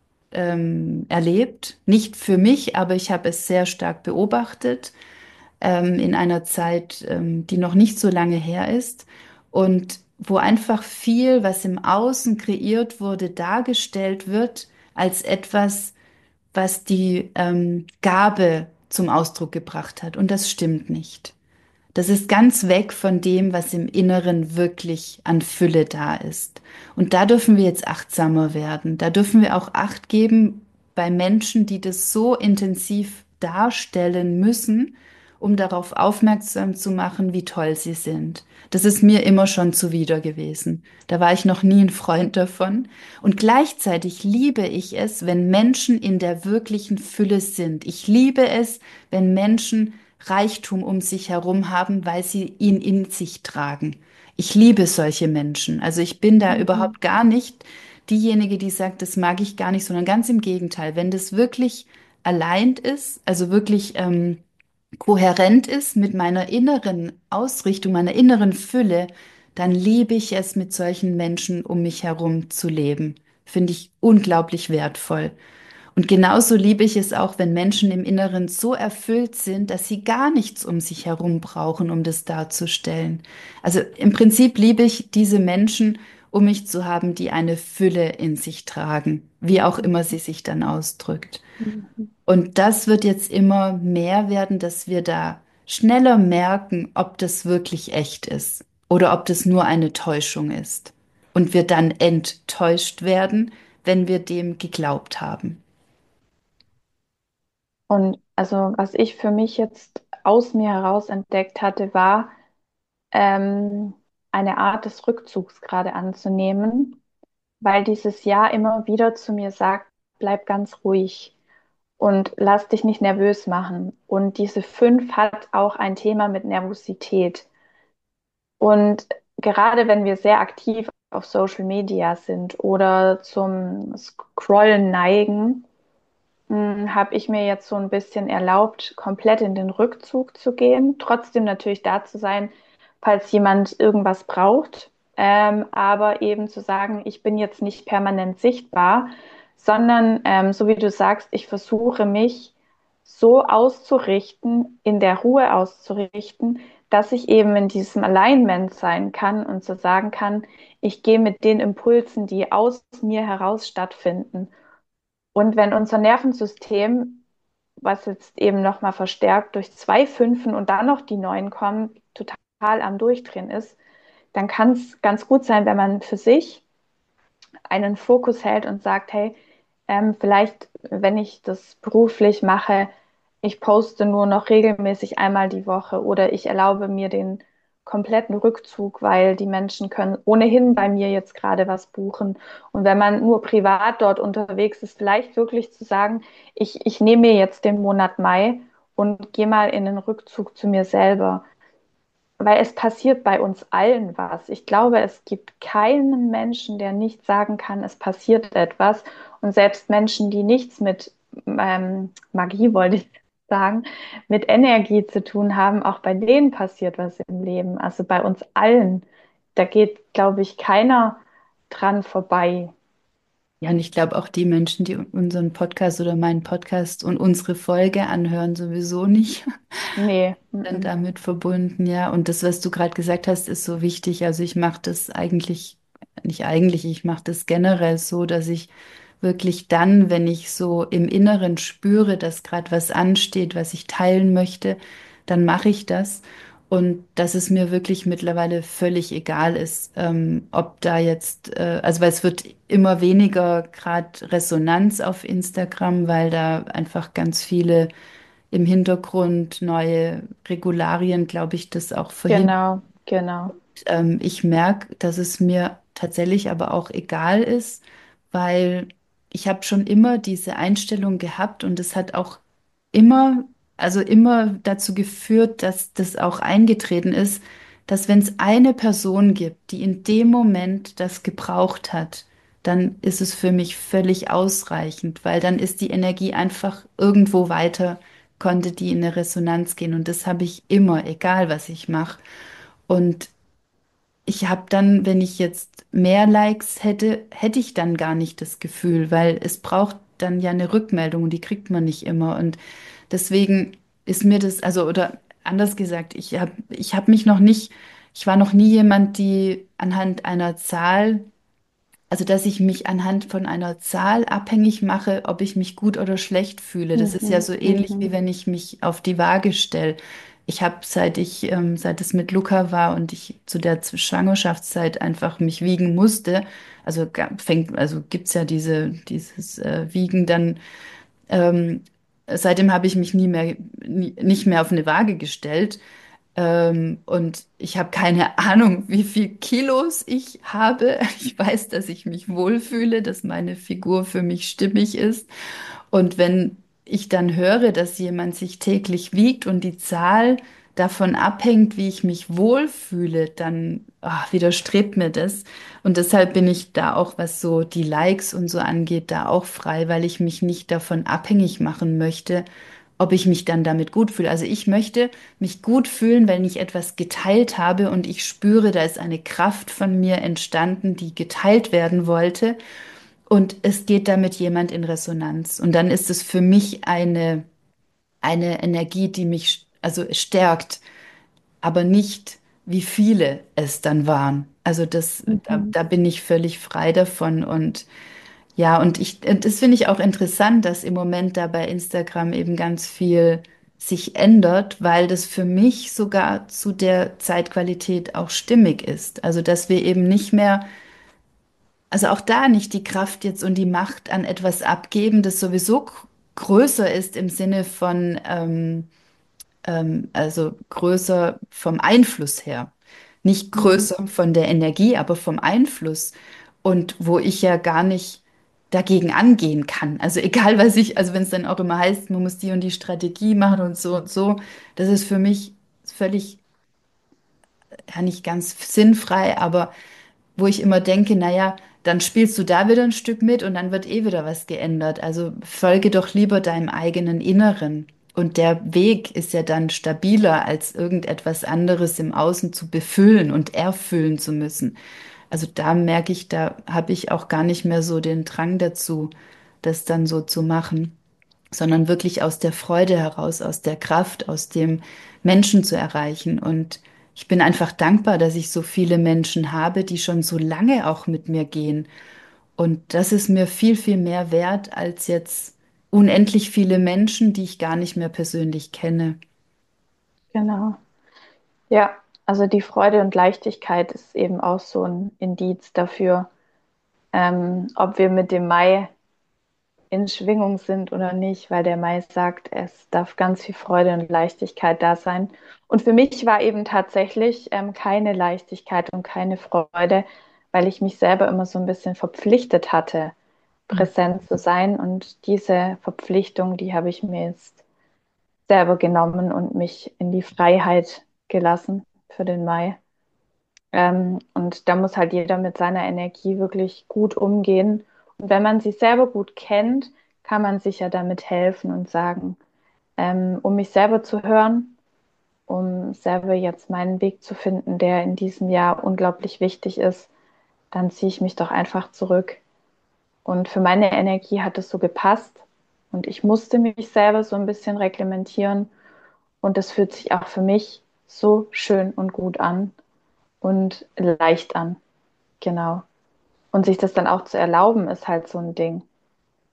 ähm, erlebt, nicht für mich, aber ich habe es sehr stark beobachtet ähm, in einer Zeit, ähm, die noch nicht so lange her ist und wo einfach viel, was im Außen kreiert wurde, dargestellt wird als etwas, was die ähm, Gabe zum Ausdruck gebracht hat. Und das stimmt nicht. Das ist ganz weg von dem, was im Inneren wirklich an Fülle da ist. Und da dürfen wir jetzt achtsamer werden. Da dürfen wir auch Acht geben bei Menschen, die das so intensiv darstellen müssen, um darauf aufmerksam zu machen, wie toll sie sind. Das ist mir immer schon zuwider gewesen. Da war ich noch nie ein Freund davon. Und gleichzeitig liebe ich es, wenn Menschen in der wirklichen Fülle sind. Ich liebe es, wenn Menschen Reichtum um sich herum haben, weil sie ihn in sich tragen. Ich liebe solche Menschen. Also ich bin da Mhm. überhaupt gar nicht diejenige, die sagt, das mag ich gar nicht, sondern ganz im Gegenteil. Wenn das wirklich allein ist, also wirklich ähm, kohärent ist mit meiner inneren Ausrichtung, meiner inneren Fülle, dann liebe ich es, mit solchen Menschen um mich herum zu leben. Finde ich unglaublich wertvoll. Und genauso liebe ich es auch, wenn Menschen im Inneren so erfüllt sind, dass sie gar nichts um sich herum brauchen, um das darzustellen. Also im Prinzip liebe ich diese Menschen, um mich zu haben, die eine Fülle in sich tragen, wie auch immer sie sich dann ausdrückt. Mhm. Und das wird jetzt immer mehr werden, dass wir da schneller merken, ob das wirklich echt ist oder ob das nur eine Täuschung ist. Und wir dann enttäuscht werden, wenn wir dem geglaubt haben. Und also, was ich für mich jetzt aus mir heraus entdeckt hatte, war, ähm, eine Art des Rückzugs gerade anzunehmen, weil dieses Ja immer wieder zu mir sagt, bleib ganz ruhig und lass dich nicht nervös machen. Und diese fünf hat auch ein Thema mit Nervosität. Und gerade wenn wir sehr aktiv auf Social Media sind oder zum Scrollen neigen, habe ich mir jetzt so ein bisschen erlaubt, komplett in den Rückzug zu gehen, trotzdem natürlich da zu sein, falls jemand irgendwas braucht, ähm, aber eben zu sagen, ich bin jetzt nicht permanent sichtbar, sondern ähm, so wie du sagst, ich versuche mich so auszurichten, in der Ruhe auszurichten, dass ich eben in diesem Alignment sein kann und so sagen kann, ich gehe mit den Impulsen, die aus mir heraus stattfinden. Und wenn unser Nervensystem, was jetzt eben nochmal verstärkt durch zwei Fünfen und dann noch die Neun kommen, total am Durchdrehen ist, dann kann es ganz gut sein, wenn man für sich einen Fokus hält und sagt, hey, ähm, vielleicht, wenn ich das beruflich mache, ich poste nur noch regelmäßig einmal die Woche oder ich erlaube mir den kompletten Rückzug, weil die Menschen können ohnehin bei mir jetzt gerade was buchen. Und wenn man nur privat dort unterwegs ist, vielleicht wirklich zu sagen, ich, ich nehme mir jetzt den Monat Mai und gehe mal in den Rückzug zu mir selber. Weil es passiert bei uns allen was. Ich glaube, es gibt keinen Menschen, der nicht sagen kann, es passiert etwas. Und selbst Menschen, die nichts mit ähm, Magie, wollte ich sagen, mit Energie zu tun haben, auch bei denen passiert was im Leben. Also bei uns allen. Da geht, glaube ich, keiner dran vorbei. Ja, und ich glaube auch die Menschen, die unseren Podcast oder meinen Podcast und unsere Folge anhören, sowieso nicht. Nee. Dann Mm-mm. damit verbunden, ja. Und das, was du gerade gesagt hast, ist so wichtig. Also ich mache das eigentlich, nicht eigentlich, ich mache das generell so, dass ich wirklich dann, wenn ich so im Inneren spüre, dass gerade was ansteht, was ich teilen möchte, dann mache ich das. Und dass es mir wirklich mittlerweile völlig egal ist, ähm, ob da jetzt, äh, also weil es wird immer weniger gerade Resonanz auf Instagram, weil da einfach ganz viele im Hintergrund neue Regularien, glaube ich, das auch verhindern. Genau, genau. Ähm, ich merke, dass es mir tatsächlich aber auch egal ist, weil ich habe schon immer diese Einstellung gehabt und es hat auch immer, also immer dazu geführt, dass das auch eingetreten ist, dass wenn es eine Person gibt, die in dem Moment das gebraucht hat, dann ist es für mich völlig ausreichend, weil dann ist die Energie einfach irgendwo weiter, konnte die in eine Resonanz gehen und das habe ich immer, egal was ich mache. Und ich habe dann, wenn ich jetzt mehr Likes hätte, hätte ich dann gar nicht das Gefühl, weil es braucht dann ja eine Rückmeldung und die kriegt man nicht immer. Und deswegen ist mir das, also, oder anders gesagt, ich habe ich hab mich noch nicht, ich war noch nie jemand, die anhand einer Zahl, also dass ich mich anhand von einer Zahl abhängig mache, ob ich mich gut oder schlecht fühle. Das ist ja Mhm, so ähnlich, wie mhm, wenn ich mich auf die Waage stelle. Ich habe, seit ich, ähm, seit es mit Luca war und ich zu der Z- Schwangerschaftszeit einfach mich wiegen musste, also ga- fängt, also gibt's ja diese, dieses äh, Wiegen dann, ähm, seitdem habe ich mich nie mehr, nie, nicht mehr auf eine Waage gestellt. Ähm, und ich habe keine Ahnung, wie viel Kilos ich habe. Ich weiß, dass ich mich wohlfühle, dass meine Figur für mich stimmig ist. Und wenn ich dann höre, dass jemand sich täglich wiegt und die Zahl davon abhängt, wie ich mich wohlfühle, dann ah, widerstrebt mir das. Und deshalb bin ich da auch, was so die Likes und so angeht, da auch frei, weil ich mich nicht davon abhängig machen möchte, ob ich mich dann damit gut fühle. Also ich möchte mich gut fühlen, wenn ich etwas geteilt habe und ich spüre, da ist eine Kraft von mir entstanden, die geteilt werden wollte und es geht damit jemand in Resonanz. Und dann ist es für mich eine, eine Energie, die mich also stärkt, aber nicht, wie viele es dann waren. Also das, da, mhm. da bin ich völlig frei davon und ja, und ich, das finde ich auch interessant, dass im Moment da bei Instagram eben ganz viel sich ändert, weil das für mich sogar zu der Zeitqualität auch stimmig ist. Also, dass wir eben nicht mehr, also auch da nicht die Kraft jetzt und die Macht an etwas abgeben, das sowieso g- größer ist im Sinne von, ähm, ähm, also größer vom Einfluss her. Nicht Mhm. größer von der Energie, aber vom Einfluss. Und wo ich ja gar nicht dagegen angehen kann. Also egal was ich, also wenn es dann auch immer heißt, man muss die und die Strategie machen und so und so, das ist für mich völlig, ja nicht ganz sinnfrei, aber wo ich immer denke, naja, dann spielst du da wieder ein Stück mit und dann wird eh wieder was geändert. Also folge doch lieber deinem eigenen Inneren. Und der Weg ist ja dann stabiler, als irgendetwas anderes im Außen zu befüllen und erfüllen zu müssen. Also da merke ich, da habe ich auch gar nicht mehr so den Drang dazu, das dann so zu machen, sondern wirklich aus der Freude heraus, aus der Kraft, aus dem Menschen zu erreichen. Und ich bin einfach dankbar, dass ich so viele Menschen habe, die schon so lange auch mit mir gehen. Und das ist mir viel, viel mehr wert als jetzt unendlich viele Menschen, die ich gar nicht mehr persönlich kenne. Genau. Ja, also die Freude und Leichtigkeit ist eben auch so ein Indiz dafür, ähm, ob wir mit dem Mai in Schwingung sind oder nicht, weil der Mai sagt, es darf ganz viel Freude und Leichtigkeit da sein. Und für mich war eben tatsächlich ähm, keine Leichtigkeit und keine Freude, weil ich mich selber immer so ein bisschen verpflichtet hatte, präsent zu sein. Und diese Verpflichtung, die habe ich mir jetzt selber genommen und mich in die Freiheit gelassen für den Mai. Ähm, und da muss halt jeder mit seiner Energie wirklich gut umgehen. Und wenn man sich selber gut kennt, kann man sich ja damit helfen und sagen, ähm, um mich selber zu hören, um selber jetzt meinen Weg zu finden, der in diesem Jahr unglaublich wichtig ist, dann ziehe ich mich doch einfach zurück. Und für meine Energie hat es so gepasst. Und ich musste mich selber so ein bisschen reglementieren. Und das fühlt sich auch für mich so schön und gut an und leicht an. Genau. Und sich das dann auch zu erlauben, ist halt so ein Ding.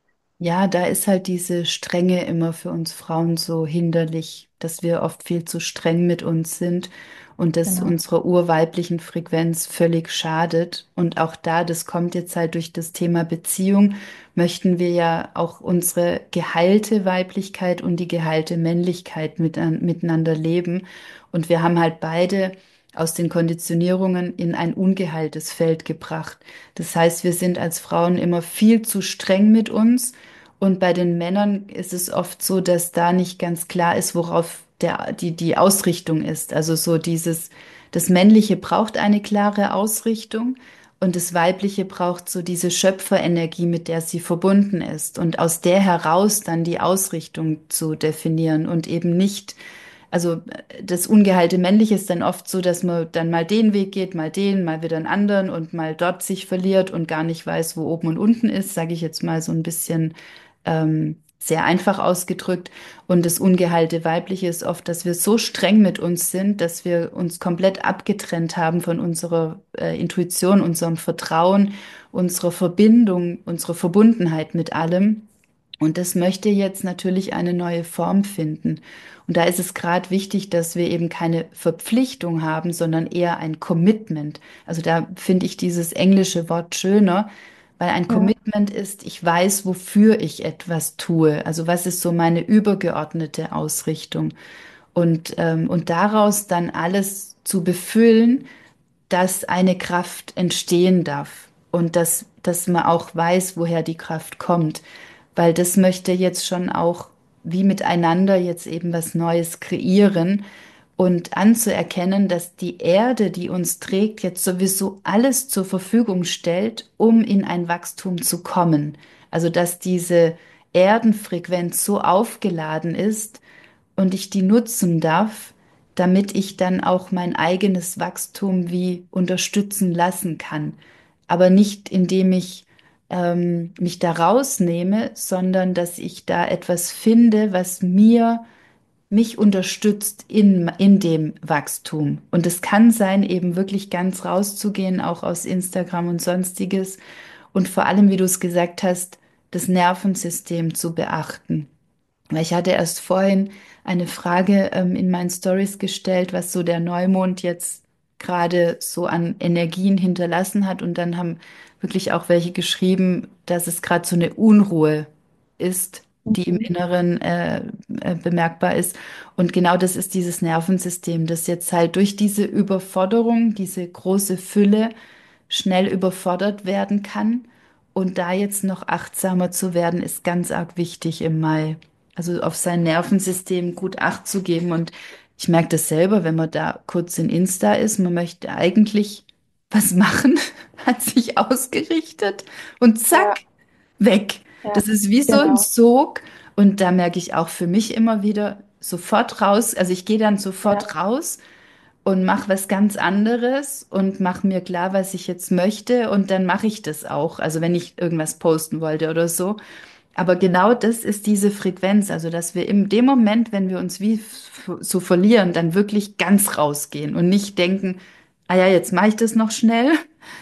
Ja, da ist halt diese Strenge immer für uns Frauen so hinderlich, dass wir oft viel zu streng mit uns sind und das Genau. unserer urweiblichen Frequenz völlig schadet. Und auch da, das kommt jetzt halt durch das Thema Beziehung, möchten wir ja auch unsere geheilte Weiblichkeit und die geheilte Männlichkeit mit, miteinander leben. Und wir haben halt beide aus den Konditionierungen in ein ungeheiltes Feld gebracht. Das heißt, wir sind als Frauen immer viel zu streng mit uns. Und bei den Männern ist es oft so, dass da nicht ganz klar ist, worauf der, die, die Ausrichtung ist. Also so dieses, das Männliche braucht eine klare Ausrichtung und das Weibliche braucht so diese Schöpferenergie, mit der sie verbunden ist. Und aus der heraus dann die Ausrichtung zu definieren und eben nicht, also äh, das ungeheilte Männliche ist dann oft so, dass man dann mal den Weg geht, mal den, mal wieder einen anderen und mal dort sich verliert und gar nicht weiß, wo oben und unten ist, sage ich jetzt mal so ein bisschen ähm, sehr einfach ausgedrückt. Und das ungeheilte Weibliche ist oft, dass wir so streng mit uns sind, dass wir uns komplett abgetrennt haben von unserer äh, Intuition, unserem Vertrauen, unserer Verbindung, unserer Verbundenheit mit allem. Und das möchte jetzt natürlich eine neue Form finden. Und da ist es gerade wichtig, dass wir eben keine Verpflichtung haben, sondern eher ein Commitment. Also da finde ich dieses englische Wort schöner, weil ein Ja, Commitment ist, ich weiß, wofür ich etwas tue. Also was ist so meine übergeordnete Ausrichtung? Und, ähm, und daraus dann alles zu befüllen, dass eine Kraft entstehen darf und dass, dass man auch weiß, woher die Kraft kommt. Weil das möchte jetzt schon auch wie miteinander jetzt eben was Neues kreieren und anzuerkennen, dass die Erde, die uns trägt, jetzt sowieso alles zur Verfügung stellt, um in ein Wachstum zu kommen. Also dass diese Erdenfrequenz so aufgeladen ist, und ich die nutzen darf, damit ich dann auch mein eigenes Wachstum wie unterstützen lassen kann. Aber nicht indem ich ähm, mich da rausnehme, sondern dass ich da etwas finde, was mir mich unterstützt in, in dem Wachstum. Und es kann sein, eben wirklich ganz rauszugehen, auch aus Instagram und sonstiges. Und vor allem, wie du es gesagt hast, das Nervensystem zu beachten. Weil ich hatte erst vorhin eine Frage ähm, in meinen Stories gestellt, was so der Neumond jetzt gerade so an Energien hinterlassen hat. Und dann haben wirklich auch welche geschrieben, dass es gerade so eine Unruhe ist, die im mhm. Inneren äh, äh, bemerkbar ist. Und genau das ist dieses Nervensystem, das jetzt halt durch diese Überforderung, diese große Fülle schnell überfordert werden kann. Und da jetzt noch achtsamer zu werden, ist ganz arg wichtig im Mai. Also auf sein Nervensystem gut Acht zu geben. Und ich merke das selber, wenn man da kurz in Insta ist, man möchte eigentlich was machen, hat sich ausgerichtet und Ja, zack, weg. ja, Das ist wie so ein genau. Sog. Und da merke ich auch für mich immer wieder sofort raus. Also ich gehe dann Ja, sofort raus und mache was ganz anderes und mache mir klar, was ich jetzt möchte und dann mache ich das auch. Also wenn ich irgendwas posten wollte oder so. Aber genau das ist diese Frequenz, also dass wir in dem Moment, wenn wir uns wie f- so verlieren, dann wirklich ganz rausgehen und nicht denken, ah ja, jetzt mache ich das noch schnell,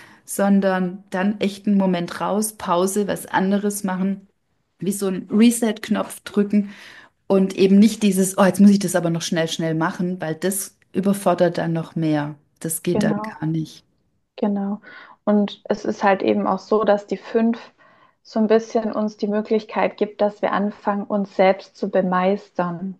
sondern dann echt einen Moment raus, Pause, was anderes machen, wie so ein Reset-Knopf drücken und eben nicht dieses, oh, jetzt muss ich das aber noch schnell, schnell machen, weil das überfordert dann noch mehr. Das geht dann genau, gar nicht. genau. Und es ist halt eben auch so, dass die fünf so ein bisschen uns die Möglichkeit gibt, dass wir anfangen, uns selbst zu bemeistern.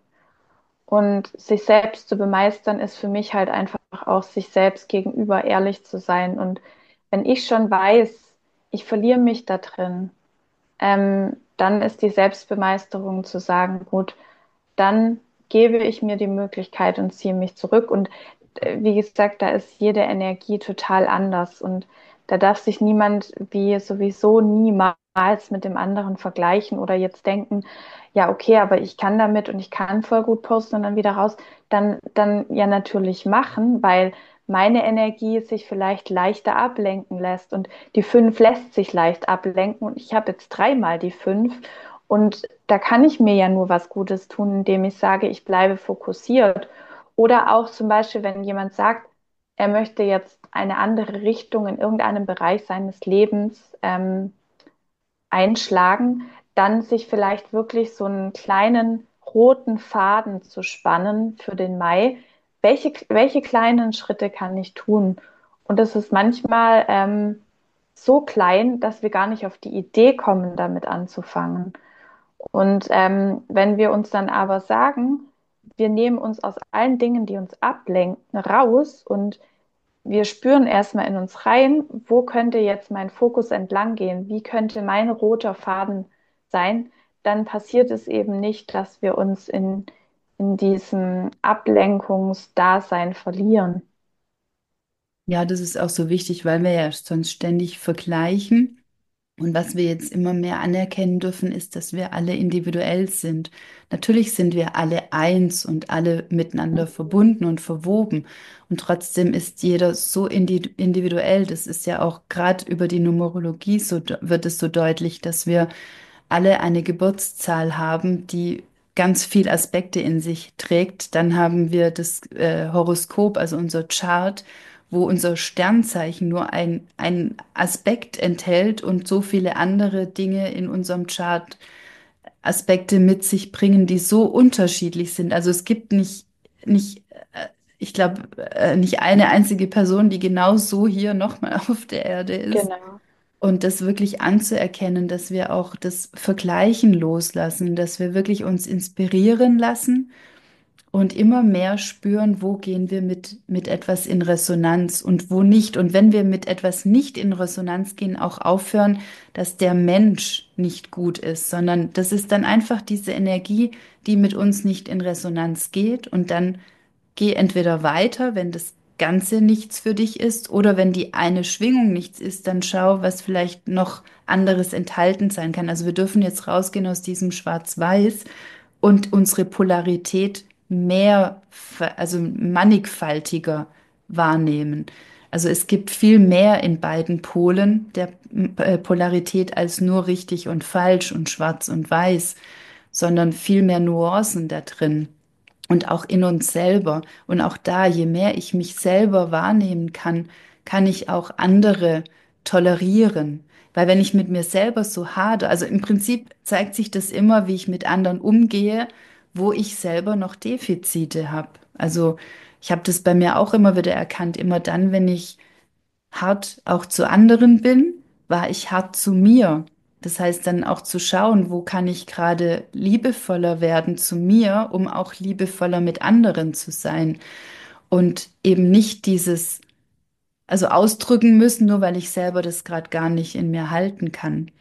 Und sich selbst zu bemeistern ist für mich halt einfach auch sich selbst gegenüber ehrlich zu sein. Und wenn ich schon weiß, ich verliere mich da drin, ähm, dann ist die Selbstbemeisterung zu sagen, gut, dann gebe ich mir die Möglichkeit und ziehe mich zurück. Und äh, wie gesagt, da ist jede Energie total anders und da darf sich niemand wie sowieso niemals mit dem anderen vergleichen oder jetzt denken, ja, okay, aber ich kann damit und ich kann voll gut posten und dann wieder raus, dann, dann ja natürlich machen, weil meine Energie sich vielleicht leichter ablenken lässt und die fünf lässt sich leicht ablenken und ich habe jetzt dreimal die fünf und da kann ich mir ja nur was Gutes tun, indem ich sage, ich bleibe fokussiert. Oder auch zum Beispiel, wenn jemand sagt, er möchte jetzt eine andere Richtung in irgendeinem Bereich seines Lebens ähm, einschlagen, dann sich vielleicht wirklich so einen kleinen roten Faden zu spannen für den Mai. Welche, welche kleinen Schritte kann ich tun? Und das ist manchmal ähm, so klein, dass wir gar nicht auf die Idee kommen, damit anzufangen. Und ähm, wenn wir uns dann aber sagen, wir nehmen uns aus allen Dingen, die uns ablenken, raus und wir spüren erstmal in uns rein, wo könnte jetzt mein Fokus entlang gehen, wie könnte mein roter Faden sein, dann passiert es eben nicht, dass wir uns in, in diesem Ablenkungsdasein verlieren. Ja, das ist auch so wichtig, weil wir ja sonst ständig vergleichen. Und was wir jetzt immer mehr anerkennen dürfen, ist, dass wir alle individuell sind. Natürlich sind wir alle eins und alle miteinander verbunden und verwoben. Und trotzdem ist jeder so indi- individuell. Das ist ja auch gerade über die Numerologie so, de- wird es so deutlich, dass wir alle eine Geburtszahl haben, die ganz viel Aspekte in sich trägt. Dann haben wir das äh, Horoskop, also unser Chart, wo unser Sternzeichen nur ein, ein Aspekt enthält und so viele andere Dinge in unserem Chart Aspekte mit sich bringen, die so unterschiedlich sind. Also es gibt nicht, nicht, äh, ich glaube, äh, nicht eine einzige Person, die genau so hier nochmal auf der Erde ist. Genau. Und das wirklich anzuerkennen, dass wir auch das Vergleichen loslassen, dass wir wirklich uns inspirieren lassen und immer mehr spüren, wo gehen wir mit, mit etwas in Resonanz und wo nicht. Und wenn wir mit etwas nicht in Resonanz gehen, auch aufhören, dass der Mensch nicht gut ist, sondern das ist dann einfach diese Energie, die mit uns nicht in Resonanz geht. Und dann geh entweder weiter, wenn das Ganze nichts für dich ist, oder wenn die eine Schwingung nichts ist, dann schau, was vielleicht noch anderes enthalten sein kann. Also wir dürfen jetzt rausgehen aus diesem Schwarz-Weiß und unsere Polarität mehr, ver- also mannigfaltiger wahrnehmen. Also es gibt viel mehr in beiden Polen der äh, Polarität als nur richtig und falsch und schwarz und weiß, sondern viel mehr Nuancen da drin. Und auch in uns selber. Und auch da, je mehr ich mich selber wahrnehmen kann, kann ich auch andere tolerieren. Weil wenn ich mit mir selber so hadere, also im Prinzip zeigt sich das immer, wie ich mit anderen umgehe, wo ich selber noch Defizite habe. Also ich habe das bei mir auch immer wieder erkannt, immer dann, wenn ich hart auch zu anderen bin, war ich hart zu mir. Das heißt dann auch zu schauen, wo kann ich gerade liebevoller werden zu mir, um auch liebevoller mit anderen zu sein. Und eben nicht dieses, also ausdrücken müssen, nur weil ich selber das gerade gar nicht in mir halten kann.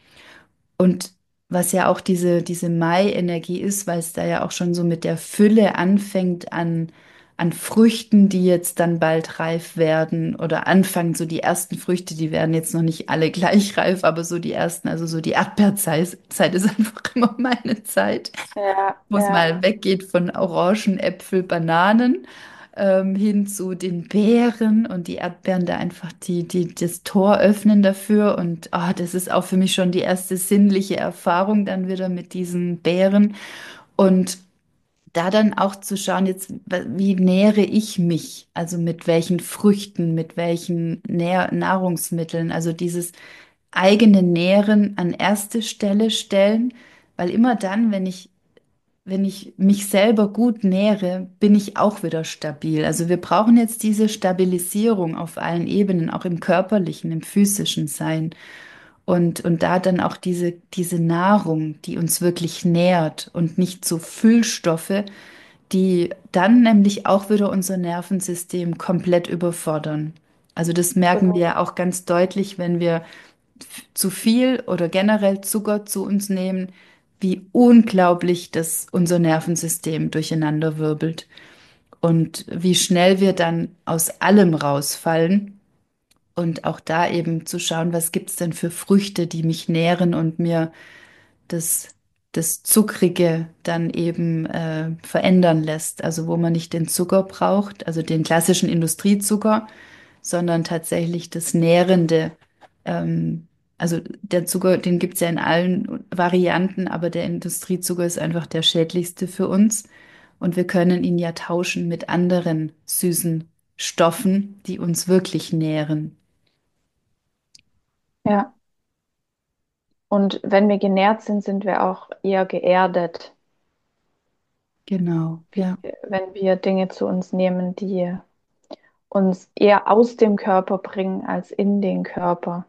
Und was ja auch diese, diese Mai-Energie ist, weil es da ja auch schon so mit der Fülle anfängt an, an Früchten, die jetzt dann bald reif werden oder anfangen, so die ersten Früchte, die werden jetzt noch nicht alle gleich reif, aber so die ersten, also so die Erdbeerzeit Zeit ist einfach immer meine Zeit, Ja, wo es ja, mal weggeht von Orangen, Äpfel, Bananen ähm, hin zu den Beeren und die Erdbeeren da einfach die, die das Tor öffnen dafür. Und ah, das ist auch für mich schon die erste sinnliche Erfahrung dann wieder mit diesen Beeren. Und da dann auch zu schauen, jetzt, wie nähere ich mich? Also mit welchen Früchten, mit welchen Nähr Nahrungsmitteln? Also dieses eigene Nähren an erste Stelle stellen, weil immer dann, wenn ich wenn ich mich selber gut nähre, bin ich auch wieder stabil. Also wir brauchen jetzt diese Stabilisierung auf allen Ebenen, auch im körperlichen, im physischen Sein. Und, und da dann auch diese, diese Nahrung, die uns wirklich nährt und nicht so Füllstoffe, die dann nämlich auch wieder unser Nervensystem komplett überfordern. Also das merken wir absolut. ja auch ganz deutlich, wenn wir zu viel oder generell Zucker zu uns nehmen, wie unglaublich das unser Nervensystem durcheinander wirbelt und wie schnell wir dann aus allem rausfallen und auch da eben zu schauen, was gibt's denn für Früchte, die mich nähren und mir das, das Zuckrige dann eben äh, verändern lässt. Also wo man nicht den Zucker braucht, also den klassischen Industriezucker, sondern tatsächlich das Nährende. Ähm, also der Zucker, den gibt's ja in allen Varianten, aber der Industriezucker ist einfach der schädlichste für uns. Und wir können ihn ja tauschen mit anderen süßen Stoffen, die uns wirklich nähren. Ja. Und wenn wir genährt sind, sind wir auch eher geerdet, Genau, wie, ja. wenn wir Dinge zu uns nehmen, die uns eher aus dem Körper bringen als in den Körper.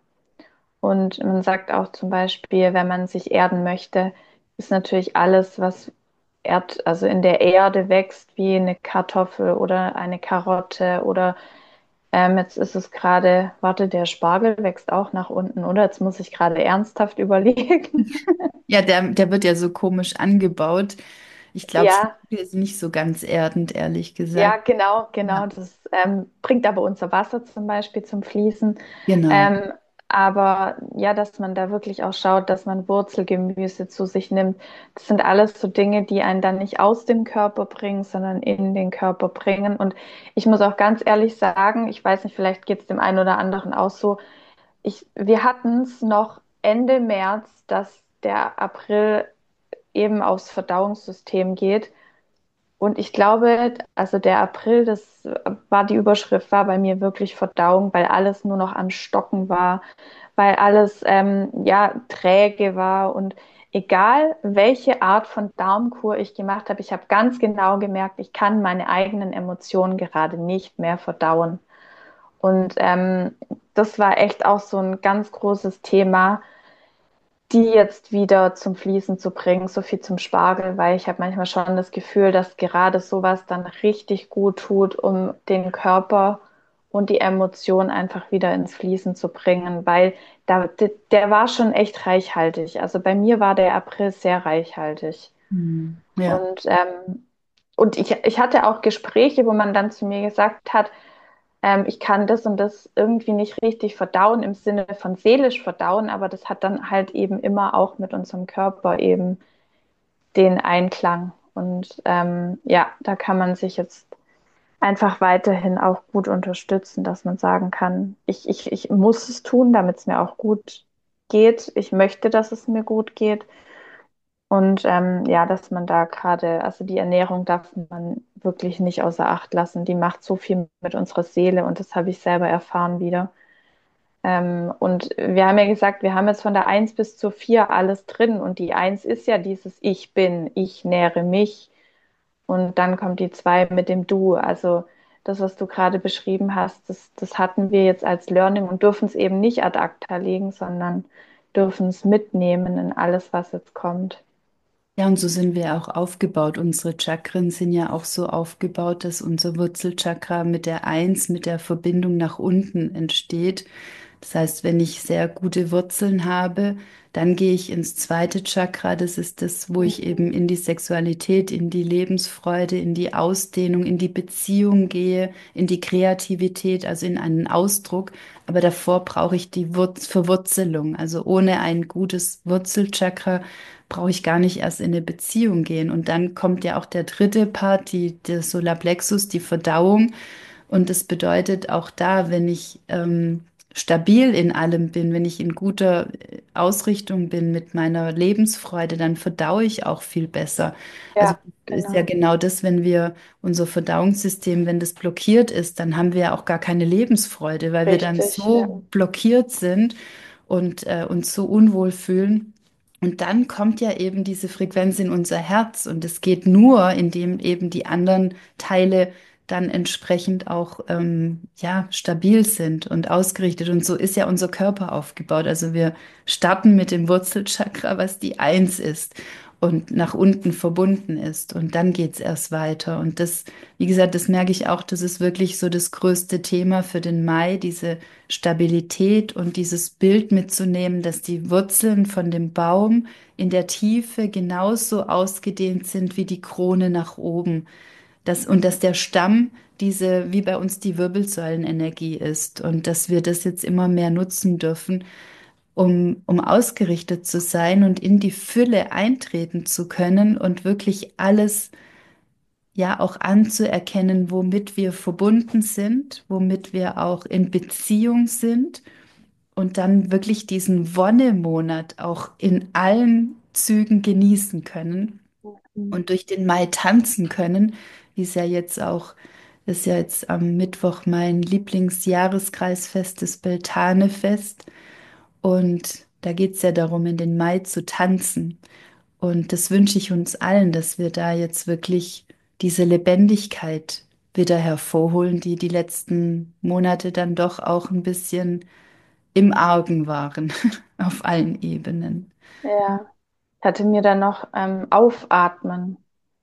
Und man sagt auch zum Beispiel, wenn man sich erden möchte, ist natürlich alles, was Erd, also in der Erde wächst, wie eine Kartoffel oder eine Karotte oder ähm, jetzt ist es gerade, warte, der Spargel wächst auch nach unten, oder? Jetzt muss ich gerade ernsthaft überlegen. Ja, der, der wird ja so komisch angebaut. Ich glaube, Ja, Spargel ist nicht so ganz erdend, ehrlich ja, gesagt. genau, Ja, genau. Das ähm, bringt aber unser Wasser zum Beispiel zum Fließen. genau. Ähm, aber ja, dass man da wirklich auch schaut, dass man Wurzelgemüse zu sich nimmt. Das sind alles so Dinge, die einen dann nicht aus dem Körper bringen, sondern in den Körper bringen. Und ich muss auch ganz ehrlich sagen, ich weiß nicht, vielleicht geht es dem einen oder anderen auch so. Ich, wir hatten es noch Ende März, dass der April eben aufs Verdauungssystem geht. Und ich glaube, also der April, das war die Überschrift, war bei mir wirklich Verdauung, weil alles nur noch am Stocken war, weil alles ähm, ja träge war und egal welche Art von Darmkur ich gemacht habe, ich habe ganz genau gemerkt, ich kann meine eigenen Emotionen gerade nicht mehr verdauen. Und ähm, das war echt auch so ein ganz großes Thema, die jetzt wieder zum Fließen zu bringen, so viel zum Spargel, weil ich habe manchmal schon das Gefühl, dass gerade sowas dann richtig gut tut, um den Körper und die Emotionen einfach wieder ins Fließen zu bringen, weil da, der war schon echt reichhaltig. Also bei mir war der April sehr reichhaltig. Hm. Ja. Und, ähm, und ich, ich hatte auch Gespräche, wo man dann zu mir gesagt hat, ähm, ich kann das und das irgendwie nicht richtig verdauen im Sinne von seelisch verdauen, aber das hat dann halt eben immer auch mit unserem Körper eben den Einklang. Und ähm, ja, da kann man sich jetzt einfach weiterhin auch gut unterstützen, dass man sagen kann, ich, ich, ich muss es tun, damit es mir auch gut geht. Ich möchte, dass es mir gut geht. Und ähm, ja, dass man da gerade, also die Ernährung darf man wirklich nicht außer Acht lassen. Die macht so viel mit unserer Seele und das habe ich selber erfahren wieder. Ähm, und wir haben ja gesagt, wir haben jetzt von der Eins bis zur Vier alles drin und die Eins ist ja dieses Ich bin, ich nähre mich und dann kommt die Zwei mit dem Du. Also das, was du gerade beschrieben hast, das, das hatten wir jetzt als Learning und dürfen es eben nicht ad acta legen, sondern dürfen es mitnehmen in alles, was jetzt kommt. Ja, und so sind wir auch aufgebaut. Unsere Chakren sind ja auch so aufgebaut, dass unser Wurzelchakra mit der Eins, mit der Verbindung nach unten entsteht. Das heißt, wenn ich sehr gute Wurzeln habe, dann gehe ich ins zweite Chakra. Das ist das, wo ich eben in die Sexualität, in die Lebensfreude, in die Ausdehnung, in die Beziehung gehe, in die Kreativität, also in einen Ausdruck. Aber davor brauche ich die Wurz Verwurzelung. Also ohne ein gutes Wurzelchakra brauche ich gar nicht erst in eine Beziehung gehen. Und dann kommt ja auch der dritte Part, die, der Solarplexus, die Verdauung. Und das bedeutet auch da, wenn ich ähm, stabil in allem bin, wenn ich in guter äh, Ausrichtung bin mit meiner Lebensfreude, dann verdaue ich auch viel besser. Also Ja, ist ja genau. genau das, wenn wir unser Verdauungssystem, wenn das blockiert ist, dann haben wir ja auch gar keine Lebensfreude, weil wir dann Richtig, ja. so blockiert sind und äh, uns so unwohl fühlen. Und dann kommt ja eben diese Frequenz in unser Herz und es geht nur, indem eben die anderen Teile dann entsprechend auch ähm, ja stabil sind und ausgerichtet. Und so ist ja unser Körper aufgebaut. Also wir starten mit dem Wurzelchakra, was die Eins ist und nach unten verbunden ist. Und dann geht's erst weiter. Und das, wie gesagt, das merke ich auch, das ist wirklich so das größte Thema für den Mai, diese Stabilität und dieses Bild mitzunehmen, dass die Wurzeln von dem Baum in der Tiefe genauso ausgedehnt sind wie die Krone nach oben. Das, und dass der Stamm diese, wie bei uns die Wirbelsäulenenergie ist und dass wir das jetzt immer mehr nutzen dürfen, um, um ausgerichtet zu sein und in die Fülle eintreten zu können und wirklich alles ja auch anzuerkennen, womit wir verbunden sind, womit wir auch in Beziehung sind und dann wirklich diesen Wonnemonat auch in allen Zügen genießen können Mhm. und durch den Mai tanzen können, wie es ja jetzt auch, ist ja jetzt am Mittwoch mein Lieblingsjahreskreisfest, das Beltane-Fest. Und Da geht es ja darum, in den Mai zu tanzen. Und das wünsche ich uns allen, dass wir da jetzt wirklich diese Lebendigkeit wieder hervorholen, die die letzten Monate dann doch auch ein bisschen im Argen waren, auf allen Ebenen. Ja. Ich hatte mir dann noch ähm, Aufatmen.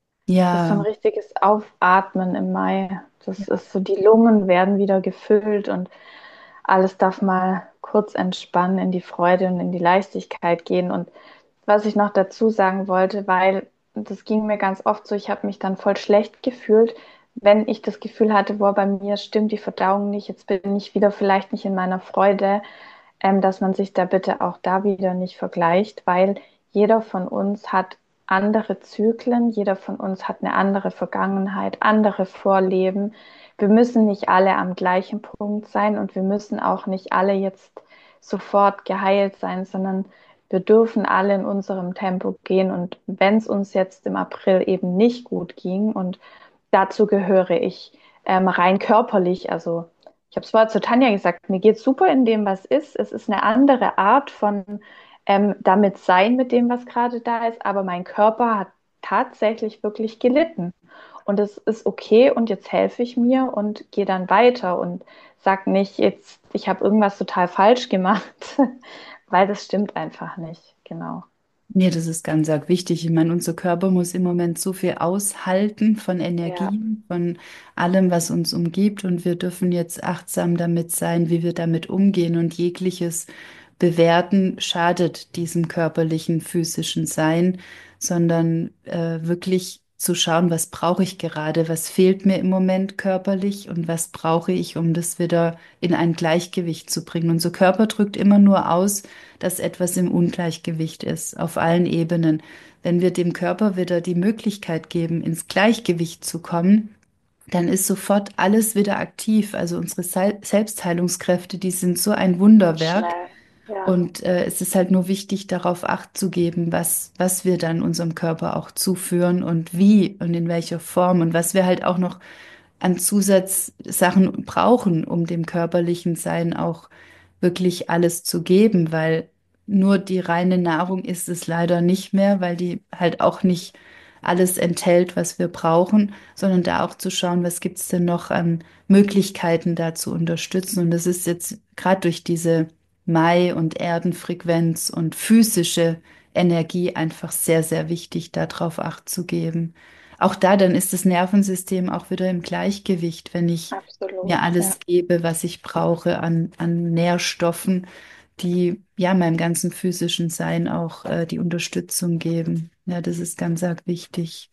Das ist so ein Ja, richtiges Aufatmen im Mai. Das ist so, die Lungen werden wieder gefüllt und alles darf mal kurz entspannen, in die Freude und in die Leichtigkeit gehen. Und was ich noch dazu sagen wollte, weil das ging mir ganz oft so, ich habe mich dann voll schlecht gefühlt, wenn ich das Gefühl hatte, boah, bei mir stimmt die Verdauung nicht, jetzt bin ich wieder vielleicht nicht in meiner Freude, ähm, dass man sich da bitte auch da wieder nicht vergleicht, weil jeder von uns hat andere Zyklen, jeder von uns hat eine andere Vergangenheit, andere Vorleben. Wir müssen nicht alle am gleichen Punkt sein und wir müssen auch nicht alle jetzt sofort geheilt sein, sondern wir dürfen alle in unserem Tempo gehen. Und wenn es uns jetzt im April eben nicht gut ging, und dazu gehöre ich ähm, rein körperlich, also ich habe es vorher zu Tanja gesagt, mir geht super in dem, was ist. Es ist eine andere Art von ähm, damit sein mit dem, was gerade da ist, aber mein Körper hat tatsächlich wirklich gelitten. Und es ist okay und jetzt helfe ich mir und gehe dann weiter und sag nicht, jetzt, ich habe irgendwas total falsch gemacht, weil das stimmt einfach nicht. Genau. nee, das ist ganz arg wichtig. Ich meine, unser Körper muss im Moment so viel aushalten von Ja, Energien, von allem, was uns umgibt. Und wir dürfen jetzt achtsam damit sein, wie wir damit umgehen. Und jegliches Bewerten schadet diesem körperlichen, physischen Sein, sondern äh, wirklich zu schauen, was brauche ich gerade, was fehlt mir im Moment körperlich und was brauche ich, um das wieder in ein Gleichgewicht zu bringen. Unser Körper drückt immer nur aus, dass etwas im Ungleichgewicht ist, auf allen Ebenen. Wenn wir dem Körper wieder die Möglichkeit geben, ins Gleichgewicht zu kommen, dann ist sofort alles wieder aktiv. Also unsere Sel- Selbstheilungskräfte, die sind so ein und Wunderwerk. schnell. Ja, Und äh, es ist halt nur wichtig, darauf Acht zu geben, was, was wir dann unserem Körper auch zuführen und wie und in welcher Form und was wir halt auch noch an Zusatzsachen brauchen, um dem körperlichen Sein auch wirklich alles zu geben, weil nur die reine Nahrung ist es leider nicht mehr, weil die halt auch nicht alles enthält, was wir brauchen, sondern da auch zu schauen, was gibt es denn noch an Möglichkeiten da zu unterstützen. Und das ist jetzt gerade durch diese Mai- und Erdenfrequenz und physische Energie einfach sehr, sehr wichtig, darauf Acht zu geben. Auch da, dann ist das Nervensystem auch wieder im Gleichgewicht, wenn ich mir absolut. Ja, alles gebe, was ich brauche an, an Nährstoffen, die ja meinem ganzen physischen Sein auch äh, die Unterstützung geben. Ja, das ist ganz arg wichtig.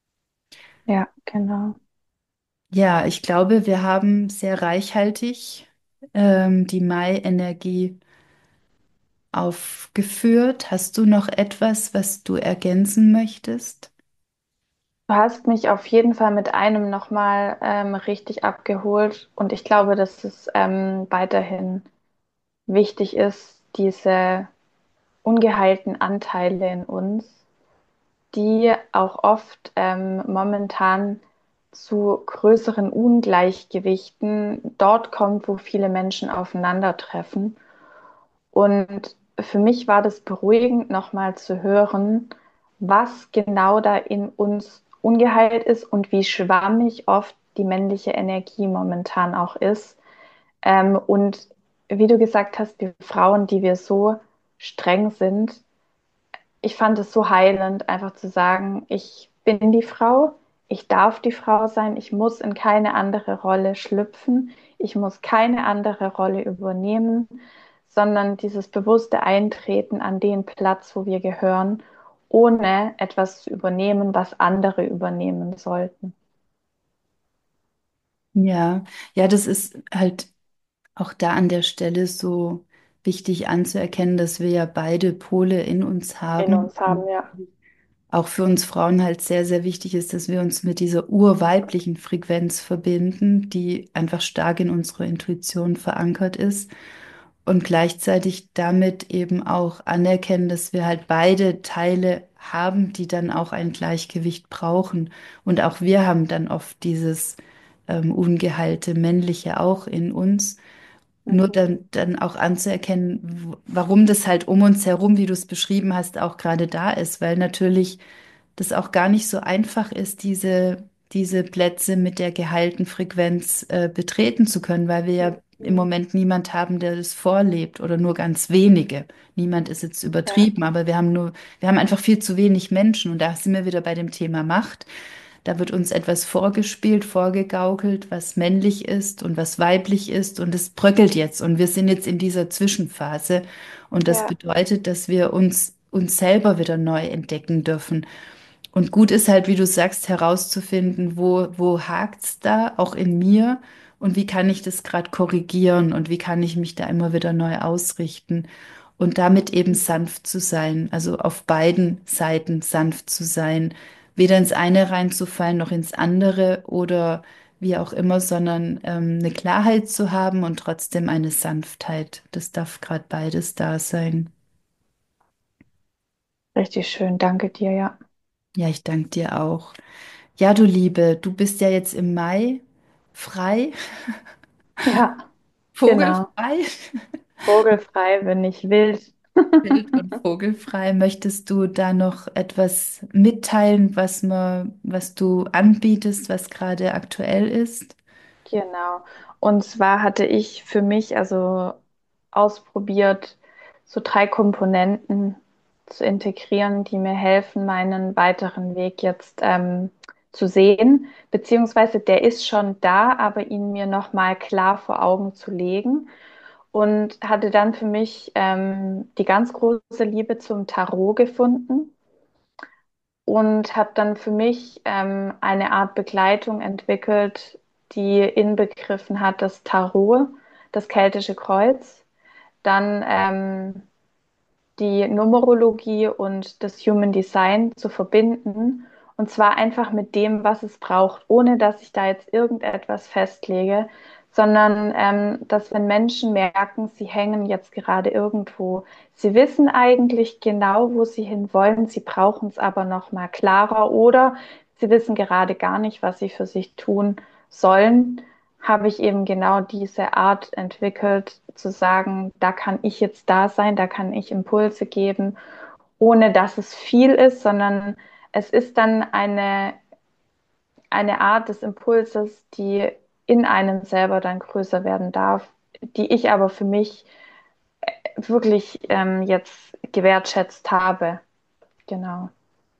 ja, genau. Ja, ich glaube, wir haben sehr reichhaltig ähm, die Mai-Energie aufgeführt. Hast du noch etwas, was du ergänzen möchtest? Du hast mich auf jeden Fall mit einem nochmal ähm, richtig abgeholt und ich glaube, dass es ähm, weiterhin wichtig ist, diese ungeheilten Anteile in uns, die auch oft ähm, momentan zu größeren Ungleichgewichten dort kommt, wo viele Menschen aufeinandertreffen. Und für mich war das beruhigend, nochmal zu hören, was genau da in uns ungeheilt ist und wie schwammig oft die männliche Energie momentan auch ist. Ähm, und wie du gesagt hast, wir Frauen, die wir so streng sind, ich fand es so heilend, einfach zu sagen, ich bin die Frau, ich darf die Frau sein, ich muss in keine andere Rolle schlüpfen, ich muss keine andere Rolle übernehmen, sondern dieses bewusste Eintreten an den Platz, wo wir gehören, ohne etwas zu übernehmen, was andere übernehmen sollten. Ja, ja, das ist halt auch da an der Stelle so wichtig anzuerkennen, dass wir ja beide Pole in uns In haben. uns haben, ja. Auch für uns Frauen halt sehr, sehr wichtig ist, dass wir uns mit dieser urweiblichen Frequenz verbinden, die einfach stark in unserer Intuition verankert ist und gleichzeitig damit eben auch anerkennen, dass wir halt beide Teile haben, die dann auch ein Gleichgewicht brauchen. Und auch wir haben dann oft dieses ähm, ungeheilte Männliche auch in uns. nur Mhm. dann, dann auch anzuerkennen, w- warum das halt um uns herum, wie du es beschrieben hast, auch gerade da ist, weil natürlich das auch gar nicht so einfach ist, diese, diese Plätze mit der geheilten Frequenz äh, betreten zu können, weil wir ja im Mhm. Moment niemand haben, der das vorlebt oder nur ganz wenige. Niemand ist jetzt Ja, übertrieben, aber wir haben nur, wir haben einfach viel zu wenig Menschen und da sind wir wieder bei dem Thema Macht. Da wird uns etwas vorgespielt, vorgegaukelt, was männlich ist und was weiblich ist und es bröckelt jetzt und wir sind jetzt in dieser Zwischenphase und das ja, bedeutet, dass wir uns uns selber wieder neu entdecken dürfen. Und gut ist halt, wie du sagst, herauszufinden, wo, wo hakt's da, auch in mir, und wie kann ich das gerade korrigieren und wie kann ich mich da immer wieder neu ausrichten und damit eben sanft zu sein, also auf beiden Seiten sanft zu sein, weder ins eine reinzufallen noch ins andere oder wie auch immer, sondern ähm, eine Klarheit zu haben und trotzdem eine Sanftheit. Das darf gerade beides da sein. richtig schön. Danke dir, ja. Ja, ich danke dir auch. Ja, du Liebe, du bist ja jetzt im Mai frei, Ja, genau. vogelfrei, Vogelfrei, wenn ich wild. wild und vogelfrei. Möchtest du da noch etwas mitteilen, was man, was du anbietest, was gerade aktuell ist? Genau. Und zwar hatte ich für mich also ausprobiert, so drei Komponenten zu integrieren, die mir helfen, meinen weiteren Weg jetzt ähm, zu sehen. Beziehungsweise der ist schon da, aber ihn mir nochmal klar vor Augen zu legen. Und hatte dann für mich ähm, die ganz große Liebe zum Tarot gefunden und habe dann für mich ähm, eine Art Begleitung entwickelt, die inbegriffen hat das Tarot, das keltische Kreuz, dann ähm, die Numerologie und das Human Design zu verbinden. Und zwar einfach mit dem, was es braucht, ohne dass ich da jetzt irgendetwas festlege, sondern ähm, dass wenn Menschen merken, sie hängen jetzt gerade irgendwo, sie wissen eigentlich genau, wo sie hin wollen, sie brauchen es aber noch mal klarer oder sie wissen gerade gar nicht, was sie für sich tun sollen, habe ich eben genau diese Art entwickelt, zu sagen, da kann ich jetzt da sein, da kann ich Impulse geben, ohne dass es viel ist, sondern es ist dann eine, eine Art des Impulses, die in einem selber dann größer werden darf, die ich aber für mich wirklich ähm, jetzt gewertschätzt habe. Genau.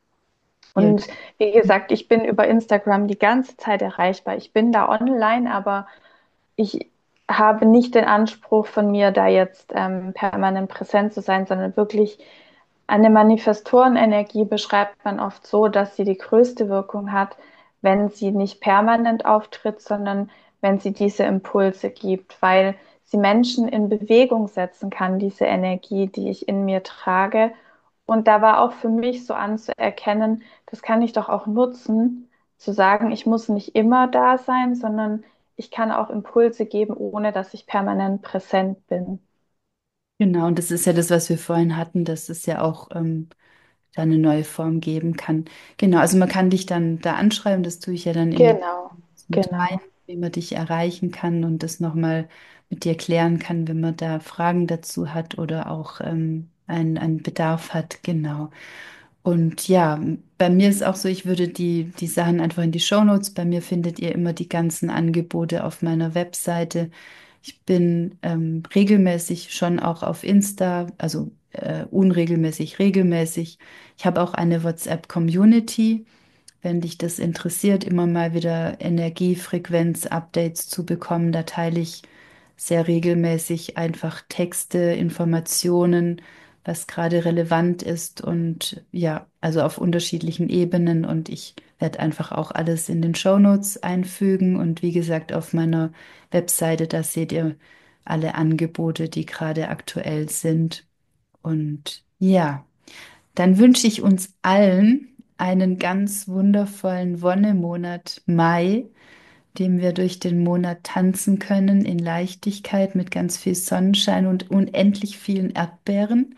Ja, Und wie gesagt, ich bin über Instagram die ganze Zeit erreichbar. Ich bin da online, aber ich habe nicht den Anspruch von mir, da jetzt ähm, permanent präsent zu sein, sondern wirklich eine Manifestorenenergie beschreibt man oft so, dass sie die größte Wirkung hat, wenn sie nicht permanent auftritt, sondern wenn sie diese Impulse gibt, weil sie Menschen in Bewegung setzen kann, diese Energie, die ich in mir trage. Und da war auch für mich so anzuerkennen, das kann ich doch auch nutzen, zu sagen, ich muss nicht immer da sein, sondern ich kann auch Impulse geben, ohne dass ich permanent präsent bin. genau. Und das ist ja das, was wir vorhin hatten, dass es ja auch ähm, da eine neue Form geben kann. Genau, also man kann dich dann da anschreiben, das tue ich ja dann in die Genau, mit rein, genau. wie man dich erreichen kann und das nochmal mit dir klären kann, wenn man da Fragen dazu hat oder auch ähm, einen, einen Bedarf hat. Genau. Und ja, bei mir ist auch so, ich würde die, die Sachen einfach in die Shownotes. Bei mir findet ihr immer die ganzen Angebote auf meiner Webseite. Ich bin ähm, regelmäßig schon auch auf Insta, also äh, unregelmäßig, regelmäßig. Ich habe auch eine WhatsApp-Community, wenn dich das interessiert, immer mal wieder Energiefrequenz-Updates zu bekommen. Da teile ich sehr regelmäßig einfach Texte, Informationen, was gerade relevant ist und ja, also auf unterschiedlichen Ebenen und ich werde einfach auch alles in den Shownotes einfügen und wie gesagt auf meiner Webseite, da seht ihr alle Angebote, die gerade aktuell sind und ja. Dann wünsche ich uns allen einen ganz wundervollen Wonnemonat Mai, dem wir durch den Monat tanzen können in Leichtigkeit mit ganz viel Sonnenschein und unendlich vielen Erdbeeren,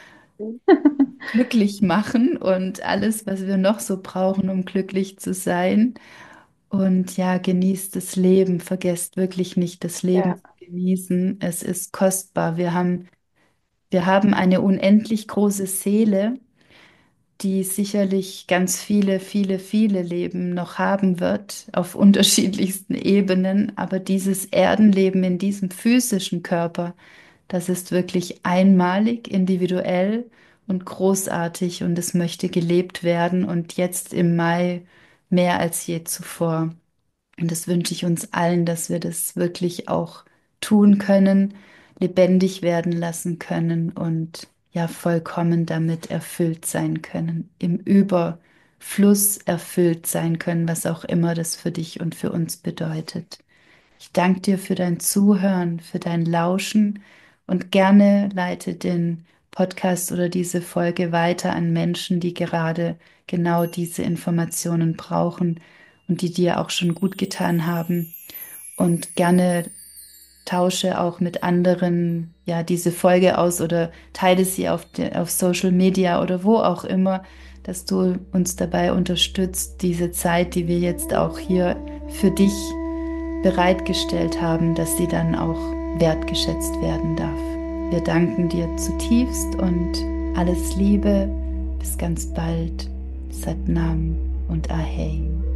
glücklich machen und alles, was wir noch so brauchen, um glücklich zu sein. Und ja, genießt das Leben, vergesst wirklich nicht, das Leben Ja, zu genießen. Es ist kostbar. Wir haben, wir haben eine unendlich große Seele, die sicherlich ganz viele, viele, viele Leben noch haben wird, auf unterschiedlichsten Ebenen. Aber dieses Erdenleben in diesem physischen Körper, das ist wirklich einmalig, individuell und großartig und es möchte gelebt werden und jetzt im Mai mehr als je zuvor. Und das wünsche ich uns allen, dass wir das wirklich auch tun können, lebendig werden lassen können und ja vollkommen damit erfüllt sein können, im Überfluss erfüllt sein können, was auch immer das für dich und für uns bedeutet. Ich danke dir für dein Zuhören, für dein Lauschen und gerne leite den Podcast oder diese Folge weiter an Menschen, die gerade genau diese Informationen brauchen und die dir auch schon gut getan haben. Und gerne tausche auch mit anderen ja diese Folge aus oder teile sie auf, de, auf Social Media oder wo auch immer, dass du uns dabei unterstützt, diese Zeit, die wir jetzt auch hier für dich bereitgestellt haben, dass sie dann auch wertgeschätzt werden darf. Wir danken dir zutiefst und alles Liebe. Bis ganz bald. Satnam und Ahei.